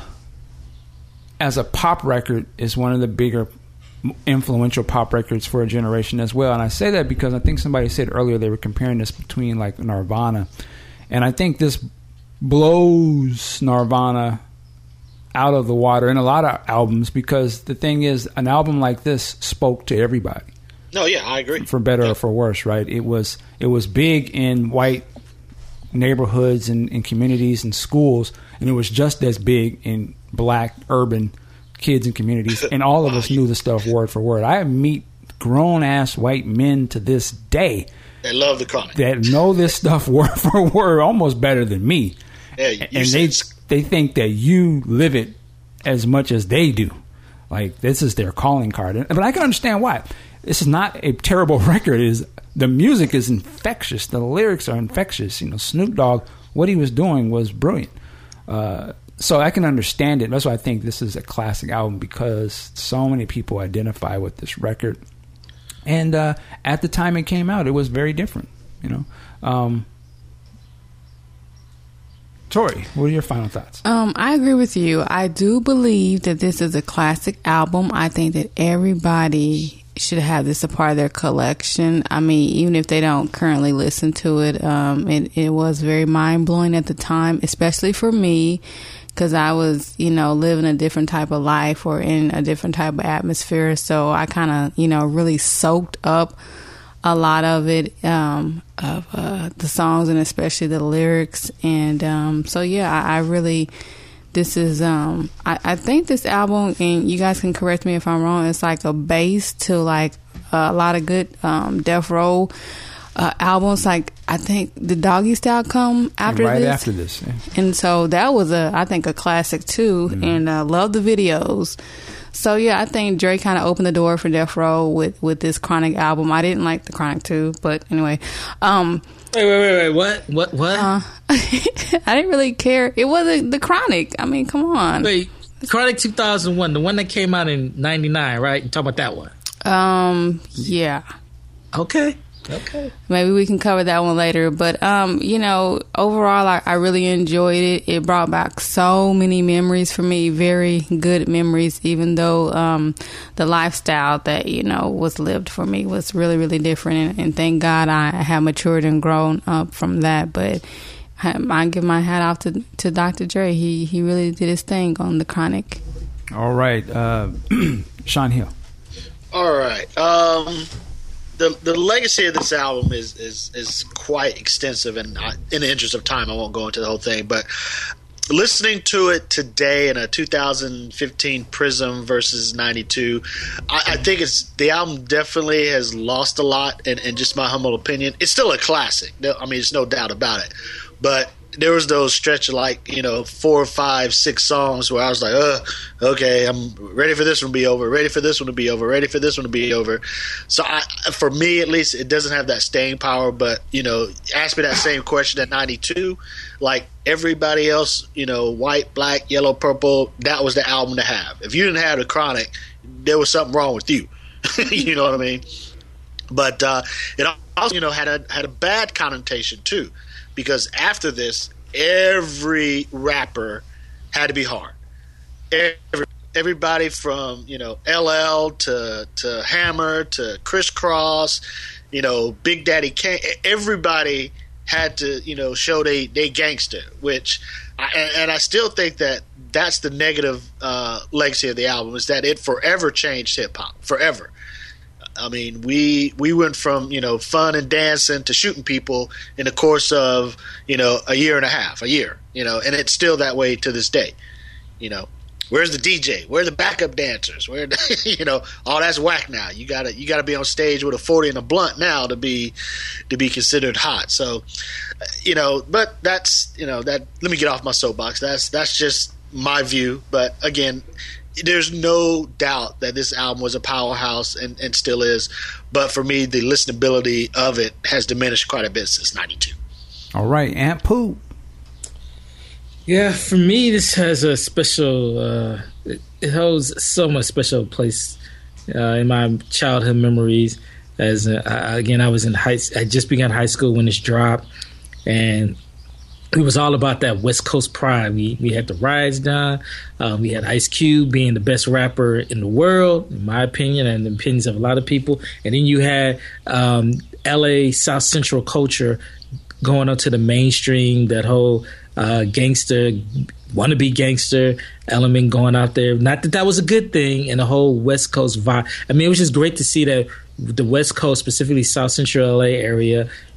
as a pop record, is one of the bigger influential pop records for a generation as well. And I say that because I think somebody said earlier they were comparing this between like Nirvana, and I think this blows Nirvana out of the water in a lot of albums, because the thing is, an album like this spoke to everybody. No, yeah, I agree. For better yeah. or for worse, right? It was it was big in white neighborhoods and, and communities and schools, and it was just as big in black urban kids and communities, and all of us knew the stuff word for word. I meet grown-ass white men to this day they love the Chronic, that know this stuff word for word almost better than me. Yeah, you and they they think that you live it as much as they do. Like, this is their calling card. But I can understand why. This is not a terrible record. It is, the music is infectious. The lyrics are infectious. You know, Snoop Dogg, what he was doing was brilliant. Uh, so I can understand it. That's why I think this is a classic album, because so many people identify with this record. And uh, at the time it came out, it was very different. You know, um, Tori, what are your final thoughts? Um, I agree with you. I do believe that this is a classic album. I think that everybody should have this a part of their collection. I mean, even if they don't currently listen to it, um, it, it was very mind-blowing at the time, especially for me, because I was, you know, living a different type of life or in a different type of atmosphere. So I kind of, you know, really soaked up a lot of it, um, of uh, the songs and especially the lyrics. And um, so, yeah, I, I really, this is, um, I, I think this album, and you guys can correct me if I'm wrong, it's like a base to like a lot of good um, Death Row uh, albums. Like, I think the Doggy Style come after right this. Right after this. Yeah. And so that was, a, I think, a classic too. Mm-hmm. And I uh, love the videos. So, yeah, I think Dre kind of opened the door for Death Row with, with this Chronic album. I didn't like the Chronic two, but anyway. Um, wait, wait, wait, wait. What? What? What? Uh, I didn't really care. It wasn't the Chronic. I mean, come on. Wait, Chronic two thousand one, the one that came out in ninety-nine, right? You talking about that one? Um, yeah. Okay. Okay. Maybe we can cover that one later. But, um, you know, overall, I, I really enjoyed it. It brought back so many memories for me, very good memories, even though um, the lifestyle that, you know, was lived for me was really, really different. And, and thank God I have matured and grown up from that. But I, I give my hat off to, to Doctor Dre. He, he really did his thing on the Chronic. All right. Uh, Sean Hill. All right. Um... The the legacy of this album is is, is quite extensive, and I, in the interest of time, I won't go into the whole thing. But listening to it today in a two thousand fifteen Prism versus ninety-two, I, I think it's the album definitely has lost a lot. And, and just my humble opinion, it's still a classic. I mean, there's no doubt about it. But there was those stretch of like, you know, four, five, six songs where I was like, uh, okay, I'm ready for this one to be over, ready for this one to be over, ready for this one to be over. So I, for me, at least, it doesn't have that staying power. But, you know, ask me that same question at ninety-two, like everybody else, you know, white, black, yellow, purple, that was the album to have. If you didn't have the Chronic, there was something wrong with you. You know what I mean? But uh, it also, you know, had a had a bad connotation too. Because after this, every rapper had to be hard. Every, everybody from, you know, L L to to Hammer to Criss Cross, you know, Big Daddy Kane, everybody had to, you know, show they, they gangster, which, I, and, and I still think that that's the negative uh, legacy of the album, is that it forever changed hip-hop, forever. I mean, we we went from, you know, fun and dancing to shooting people in the course of, you know, a year and a half, a year, you know, and it's still that way to this day. You know, where's the D J? Where are the backup dancers? Where, the, you know, all that's whack now. You gotta you gotta be on stage with a forty and a blunt now to be to be considered hot. So, you know, but that's, you know, that. Let me get off my soapbox. That's that's just my view. But again, there's no doubt that this album was a powerhouse and, and still is. But for me, the listenability of it has diminished quite a bit since ninety-two. All right, Aunt Pooh. Yeah, for me, this has a special, uh, it, it holds so much special place uh, in my childhood memories. As uh, I, again, I was in high, I just began high school when this dropped, and it was all about that West Coast pride. We we had the Rise Down. Um, we had Ice Cube being the best rapper in the world, in my opinion, and the opinions of a lot of people. And then you had um, L A South Central culture going onto the mainstream, that whole uh, gangster, wannabe gangster element going out there. Not that that was a good thing, and the whole West Coast vibe. I mean, it was just great to see that the West Coast, specifically South Central L A area,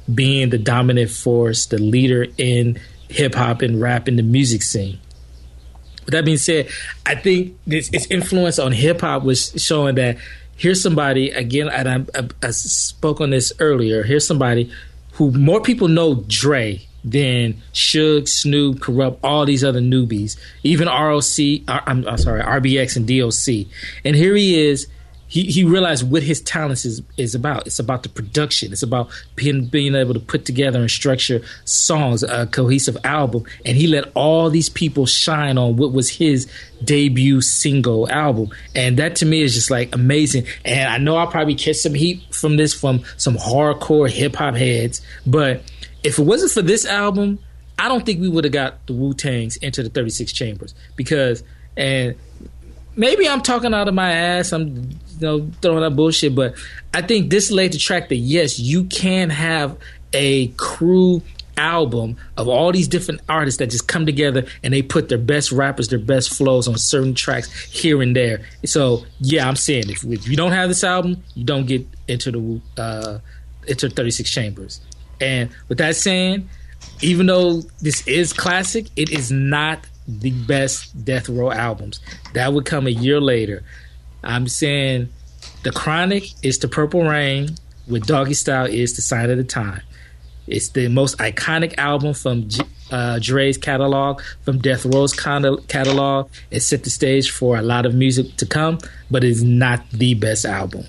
being the dominant force, the leader in hip hop and rap in the music scene. With that being said, I think this, its influence on hip hop was showing that here's somebody, again, and I, I, I spoke on this earlier, here's somebody who more people know Dre than Suge, Snoop, Corrupt, all these other newbies, even R O C, I'm, I'm sorry, R B X and D O C. And here he is. He he realized what his talents is, is about. It's about the production. It's about being, being able to put together and structure songs, a cohesive album. And he let all these people shine on what was his debut single album. And that to me is just like amazing. And I know I'll probably catch some heat from this from some hardcore hip hop heads. But if it wasn't for this album, I don't think we would have got the Wu-Tangs into the thirty-six Chambers. Because, and maybe I'm talking out of my ass, I'm you know throwing out bullshit, but I think this laid the track that yes, you can have a crew album of all these different artists that just come together and they put their best rappers, their best flows on certain tracks here and there. So yeah, I'm saying if, if you don't have this album, you don't get into the uh, into thirty-six Chambers. And with that saying, even though this is classic, it is not the best Death Row albums. That would come a year later. I'm saying The Chronic is to Purple Rain, with Doggy Style is to Sign of the Time. It's the most iconic album from uh, Dre's catalog, from Death Row's catalog. It set the stage for a lot of music to come, but it's not the best album.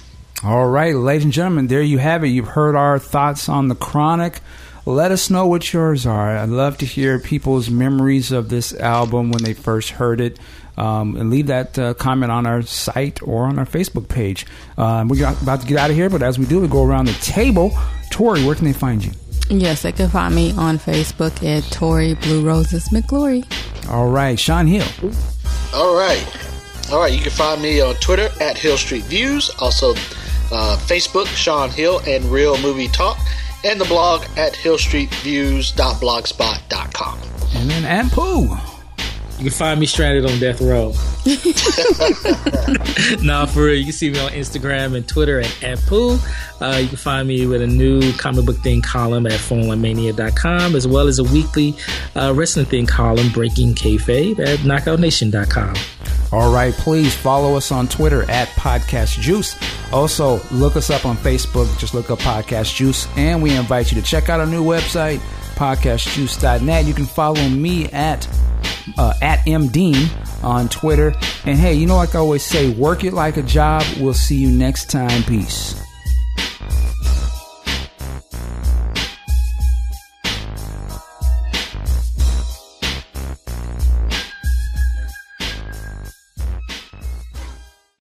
All right, ladies and gentlemen, there you have it. You've heard our thoughts on The Chronic. Let us know what yours are. I'd love to hear people's memories of this album when they first heard it. Um, and leave that uh, comment on our site or on our Facebook page. Uh, we're about to get out of here, but as we do, we go around the table. Tori, where can they find you? Yes, they can find me on Facebook at Tori Blue Roses McGlory. All right, Sean Hill. All right. All right, you can find me on Twitter at Hill Street Views. Also, uh, Facebook, Sean Hill and Real Movie Talk. And the blog at hill street views dot blogspot dot com. And then at Pooh. You can find me stranded on death row. No, for real. You can see me on Instagram and Twitter at, at Pooh. Uh, you can find me with a new comic book thing column at phone one mania dot com, as well as a weekly uh, wrestling thing column, Breaking Kayfabe, at knockout nation dot com. All right, please follow us on Twitter at Podcast Juice. Also, look us up on Facebook. Just look up Podcast Juice. And we invite you to check out our new website, podcast juice dot net. You can follow me at uh, at M Dean on Twitter. And hey, you know, like I always say, work it like a job. We'll see you next time. Peace.